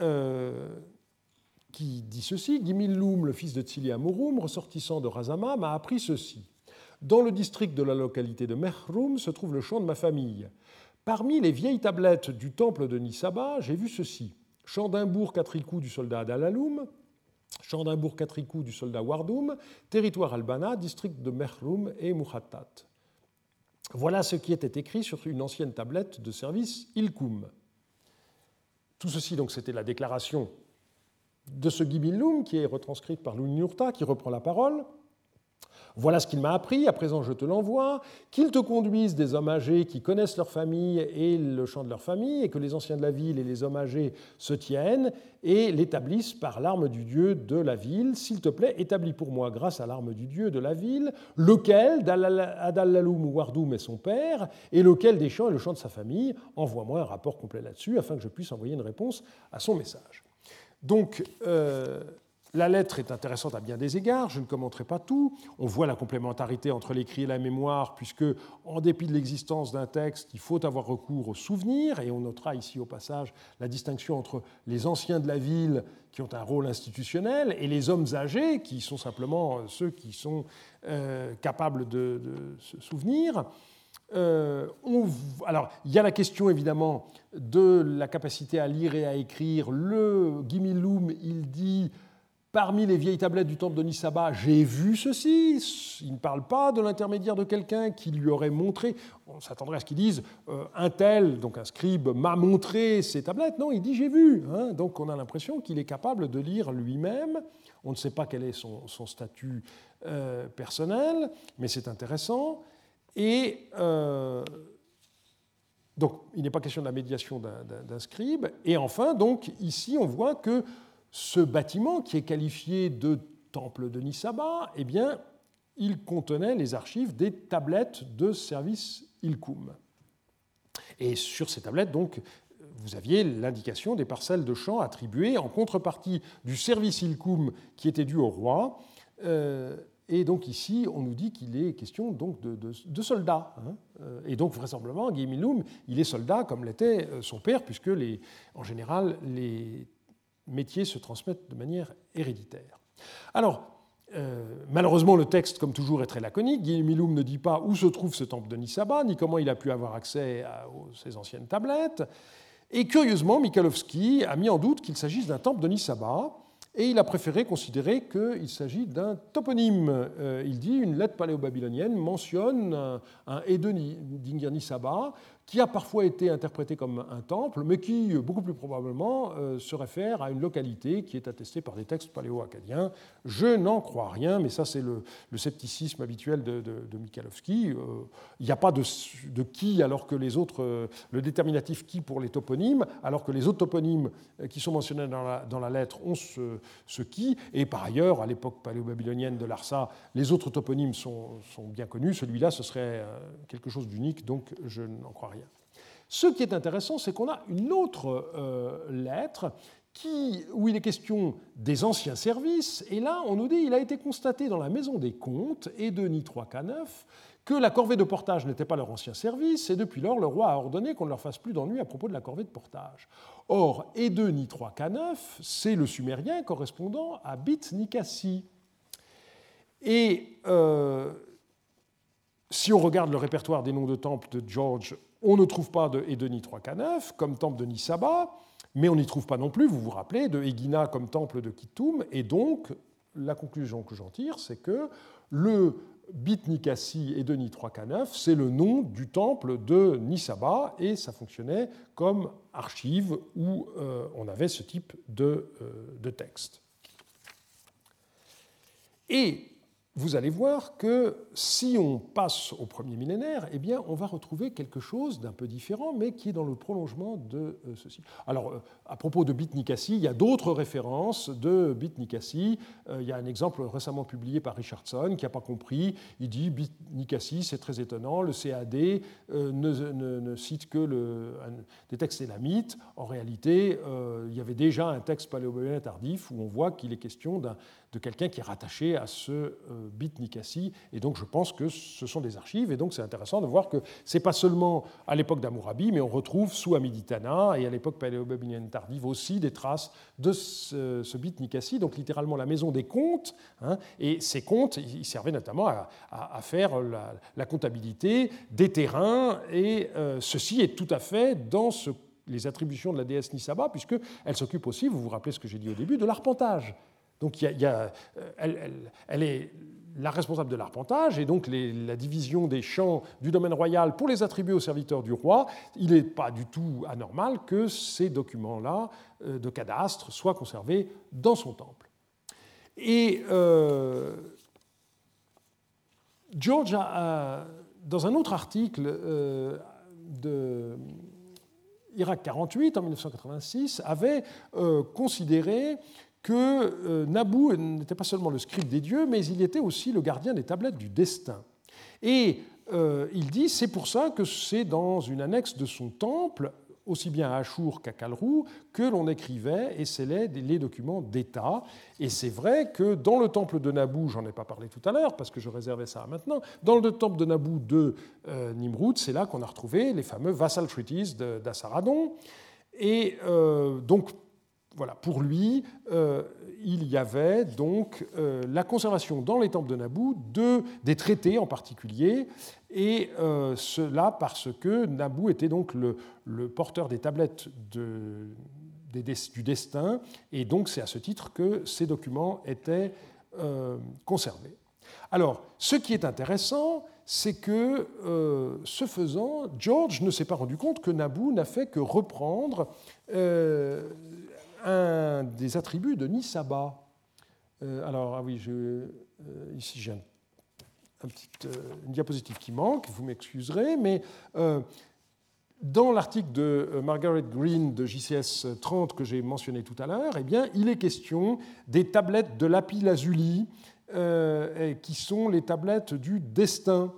qui dit ceci: Gimilloum, le fils de Tsili Amurum, ressortissant de Razama, m'a appris ceci. Dans le district de la localité de Mehroum se trouve le champ de ma famille. Parmi les vieilles tablettes du temple de Nisaba, j'ai vu ceci. Chandimbourg Katrikou du soldat Adalaloum, Chandimbourg Katrikou du soldat Wardoum, territoire Albana, district de Mehroum et Mouhattat. Voilà ce qui était écrit sur une ancienne tablette de service Ilkoum. Tout ceci, donc, c'était la déclaration de ce Gimilloum qui est retranscrite par Louninurta, qui reprend la parole. Voilà ce qu'il m'a appris, à présent je te l'envoie, qu'ils te conduisent des hommes âgés qui connaissent leur famille et le chant de leur famille, et que les anciens de la ville et les hommes âgés se tiennent et l'établissent par l'arme du dieu de la ville. S'il te plaît, établis pour moi, grâce à l'arme du dieu de la ville, lequel d'Adalaloum ou Wardoum est son père, et lequel des chants est le chant de sa famille. Envoie-moi un rapport complet là-dessus, afin que je puisse envoyer une réponse à son message. Donc, la lettre est intéressante à bien des égards, je ne commenterai pas tout. On voit la complémentarité entre l'écrit et la mémoire, puisque, en dépit de l'existence d'un texte, il faut avoir recours aux souvenirs, et on notera ici au passage la distinction entre les anciens de la ville, qui ont un rôle institutionnel, et les hommes âgés, qui sont simplement ceux qui sont capables de se souvenir. Alors, il y a la question évidemment de la capacité à lire et à écrire. Le Gimilloum, il dit: parmi les vieilles tablettes du temple de Nisaba, j'ai vu ceci. Il ne parle pas de l'intermédiaire de quelqu'un qui lui aurait montré. On s'attendrait à ce qu'il dise un tel, donc un scribe, m'a montré ces tablettes. Non, il dit j'ai vu. Donc on a l'impression qu'il est capable de lire lui-même. On ne sait pas quel est son statut personnel, mais c'est intéressant. Et donc il n'est pas question de la médiation d'un scribe. Et enfin, donc ici, on voit que ce bâtiment, qui est qualifié de temple de Nisaba, eh bien, il contenait les archives des tablettes de service Ilkoum. Et sur ces tablettes, donc, vous aviez l'indication des parcelles de champs attribuées en contrepartie du service Ilkoum qui était dû au roi. Et donc ici, on nous dit qu'il est question donc de soldats. Et donc vraisemblablement, Gimilloum, il est soldat comme l'était son père, puisque en général, les métiers se transmettent de manière héréditaire. Alors, malheureusement, le texte, comme toujours, est très laconique. Gimilloum ne dit pas où se trouve ce temple de Nisaba, ni comment il a pu avoir accès à ces anciennes tablettes. Et curieusement, Mikhailovsky a mis en doute qu'il s'agisse d'un temple de Nisaba, et il a préféré considérer qu'il s'agit d'un toponyme. Il dit une lettre paléo-babylonienne mentionne un Edeu d'Ingir Nisaba, qui a parfois été interprété comme un temple, mais qui, beaucoup plus probablement, se réfère à une localité qui est attestée par des textes paléo-acadiens. Je n'en crois rien, mais ça c'est le scepticisme habituel de Michalowski. Il n'y a pas de qui, alors que les autres, le déterminatif qui pour les toponymes, alors que les autres toponymes qui sont mentionnés dans la lettre ont ce qui, et par ailleurs, à l'époque paléo-babylonienne de Larsa, les autres toponymes sont bien connus, celui-là ce serait quelque chose d'unique, donc je n'en crois rien. Ce qui est intéressant, c'est qu'on a une autre lettre où il est question des anciens services, et là on nous dit il a été constaté dans la maison des comptes, Edeni 3K9, que la corvée de portage n'était pas leur ancien service, et depuis lors le roi a ordonné qu'on ne leur fasse plus d'ennui à propos de la corvée de portage. Or, Edeni 3K9, c'est le sumérien correspondant à Bit Nikassi. Et si on regarde le répertoire des noms de temples de George, on ne trouve pas de Edeni 3K9 comme temple de Nisaba, mais on n'y trouve pas non plus, vous vous rappelez, de Egina comme temple de Kitoum, et donc la conclusion que j'en tire, c'est que le Bit Nikassi Edeni 3K9, c'est le nom du temple de Nisaba, et ça fonctionnait comme archive où on avait ce type de texte. Et vous allez voir que si on passe au premier millénaire, eh bien, on va retrouver quelque chose d'un peu différent, mais qui est dans le prolongement de ceci. Alors, à propos de Bit Nikassi, il y a d'autres références de Bit Nikassi. Il y a un exemple récemment publié par Richardson qui n'a pas compris. Il dit Bit Nikassi, c'est très étonnant, le CAD ne cite que des textes élamites. En réalité, il y avait déjà un texte paléo-babylonien tardif où on voit qu'il est question de quelqu'un qui est rattaché à ce Bit Nikassi, et donc je pense que ce sont des archives, et donc c'est intéressant de voir que ce n'est pas seulement à l'époque d'Hammurabi, mais on retrouve sous Amiditana et à l'époque paléo-babylonienne tardive aussi des traces de ce Bit Nikassi, donc littéralement la maison des comptes, hein, et ces comptes, ils servaient notamment à faire la comptabilité des terrains, et ceci est tout à fait dans les attributions de la déesse Nisaba, puisqu'elle s'occupe aussi, vous vous rappelez ce que j'ai dit au début, de l'arpentage. Donc elle est la responsable de l'arpentage, et donc la division des champs du domaine royal pour les attribuer aux serviteurs du roi, il n'est pas du tout anormal que ces documents-là de cadastre soient conservés dans son temple. Et George, dans un autre article de Irak 48, en 1986, avait considéré que Nabu n'était pas seulement le scribe des dieux, mais il était aussi le gardien des tablettes du destin. Et il dit, c'est pour ça que c'est dans une annexe de son temple, aussi bien à Achour qu'à Kalrou, que l'on écrivait et scellait les documents d'État. Et c'est vrai que dans le temple de Nabu, j'en ai pas parlé tout à l'heure, parce que je réservais ça maintenant, dans le temple de Nabu de Nimrud, c'est là qu'on a retrouvé les fameux Vassal Treaties d'Assaradon. Et donc, voilà, pour lui, il y avait donc la conservation dans les temples de Nabu des traités en particulier, et cela parce que Nabu était donc le porteur des tablettes du destin, et donc c'est à ce titre que ces documents étaient conservés. Alors, ce qui est intéressant, c'est que, ce faisant, George ne s'est pas rendu compte que Nabu n'a fait que reprendre un des attributs de Nisaba. Alors, ah oui, ici j'ai une diapositive qui manque, vous m'excuserez, mais dans l'article de Margaret Green de JCS 30 que j'ai mentionné tout à l'heure, eh bien, il est question des tablettes de lapis-lazuli, qui sont les tablettes du destin.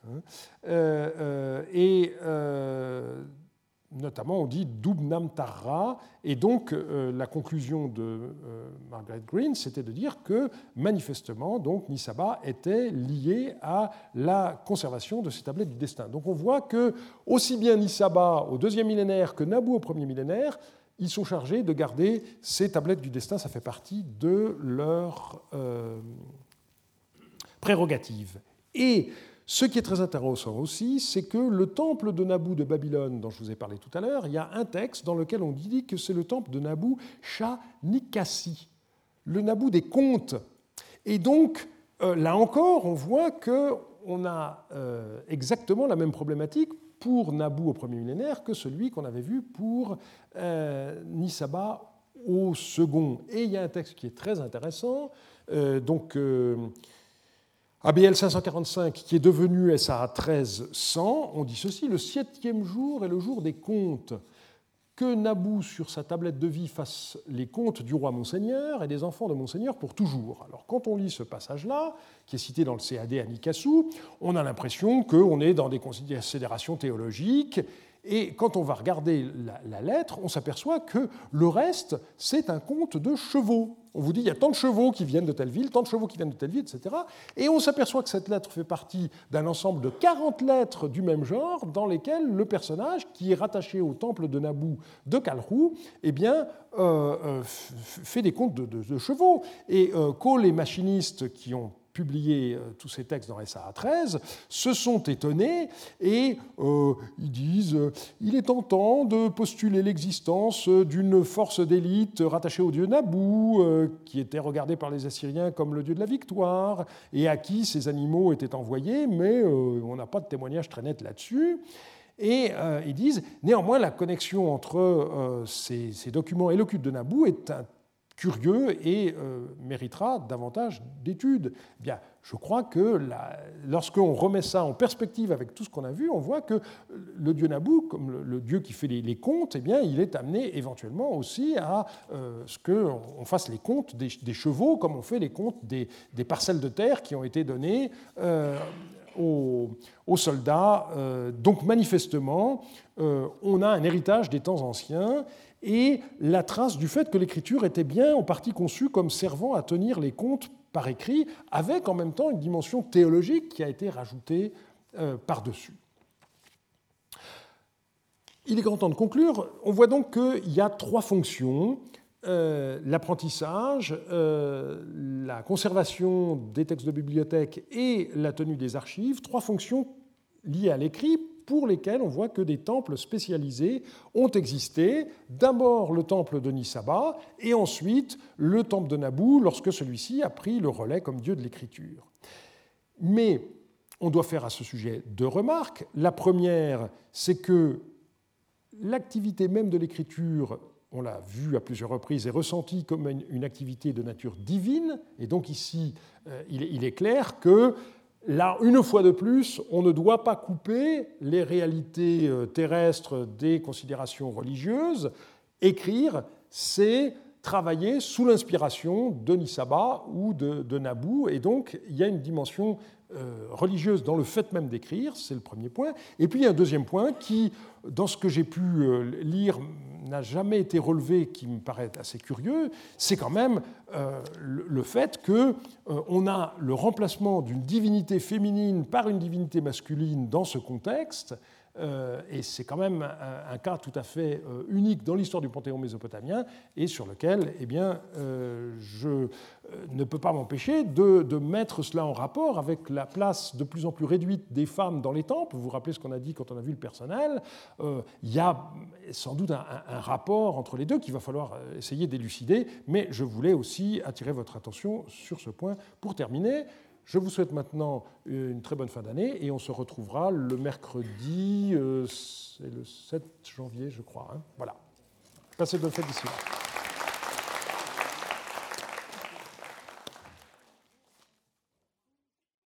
Notamment, on dit Dubnam Tarra, et donc la conclusion de Margaret Green, c'était de dire que manifestement, donc Nisaba était lié à la conservation de ces tablettes du destin. Donc on voit que aussi bien Nisaba au deuxième millénaire que Nabu au premier millénaire, ils sont chargés de garder ces tablettes du destin, ça fait partie de leur prérogative. Et ce qui est très intéressant aussi, c'est que le temple de Nabu de Babylone, dont je vous ai parlé tout à l'heure, il y a un texte dans lequel on dit que c'est le temple de Nabu Shah Nikassi, le Nabu des comptes. Et donc, là encore, on voit qu'on a exactement la même problématique pour Nabu au premier millénaire que celui qu'on avait vu pour Nisaba au second. Et il y a un texte qui est très intéressant, ABL 545, qui est devenu SAA 1300, on dit ceci: le 7e jour est le jour des comptes. Que Nabu, sur sa tablette de vie, fasse les comptes du roi Monseigneur et des enfants de Monseigneur pour toujours. Alors, quand on lit ce passage-là, qui est cité dans le CAD à Nikassou, on a l'impression qu'on est dans des considérations théologiques. Et quand on va regarder la lettre, on s'aperçoit que le reste, c'est un compte de chevaux. On vous dit, il y a tant de chevaux qui viennent de telle ville, tant de chevaux qui viennent de telle ville, etc. Et on s'aperçoit que cette lettre fait partie d'un ensemble de 40 lettres du même genre, dans lesquelles le personnage, qui est rattaché au temple de Nabu de Kalrou, eh bien, fait des comptes de chevaux. Et Cole, les machinistes qui ont publié tous ces textes dans SAA 13, se sont étonnés et ils disent « Il est tentant de postuler l'existence d'une force d'élite rattachée au dieu Nabu, qui était regardé par les Assyriens comme le dieu de la victoire, et à qui ces animaux étaient envoyés, mais on n'a pas de témoignage très net là-dessus. » Et ils disent « Néanmoins, la connexion entre ces documents et le culte de Nabu est curieux et méritera davantage d'études. » Bien, je crois que lorsqu'on remet ça en perspective avec tout ce qu'on a vu, on voit que le dieu Nabu, comme le dieu qui fait les comptes, eh bien, il est amené éventuellement aussi à ce qu'on fasse les comptes des chevaux, comme on fait les comptes des parcelles de terre qui ont été données aux soldats. Donc manifestement, on a un héritage des temps anciens et la trace du fait que l'écriture était bien en partie conçue comme servant à tenir les comptes par écrit, avec en même temps une dimension théologique qui a été rajoutée par-dessus. Il est grand temps de conclure. On voit donc qu'il y a 3 fonctions: l'apprentissage, la conservation des textes de bibliothèque et la tenue des archives, 3 fonctions liées à l'écrit pour lesquelles on voit que des temples spécialisés ont existé. D'abord le temple de Nisaba et ensuite le temple de Nabu lorsque celui-ci a pris le relais comme dieu de l'écriture. Mais on doit faire à ce sujet 2 remarques. La première, c'est que l'activité même de l'écriture, on l'a vu à plusieurs reprises, est ressentie comme une activité de nature divine. Et donc ici, il est clair que là, une fois de plus, on ne doit pas couper les réalités terrestres des considérations religieuses. Écrire, c'est travailler sous l'inspiration de Nisaba ou de Nabu. Et donc, il y a une dimension religieuse dans le fait même d'écrire, c'est le premier point. Et puis, il y a un deuxième point qui, dans ce que j'ai pu lire, n'a jamais été relevé, qui me paraît assez curieux, c'est quand même le fait qu'on a le remplacement d'une divinité féminine par une divinité masculine dans ce contexte, et c'est quand même un cas tout à fait unique dans l'histoire du panthéon mésopotamien, et sur lequel eh bien, je ne peux pas m'empêcher de mettre cela en rapport avec la place de plus en plus réduite des femmes dans les temples. Vous vous rappelez ce qu'on a dit quand on a vu le personnel. Il y a sans doute un rapport entre les deux qu'il va falloir essayer d'élucider, mais je voulais aussi attirer votre attention sur ce point. Pour terminer, je vous souhaite maintenant une très bonne fin d'année et on se retrouvera le mercredi, c'est le 7 janvier, je crois. Voilà. Passez de bonnes fêtes d'ici là.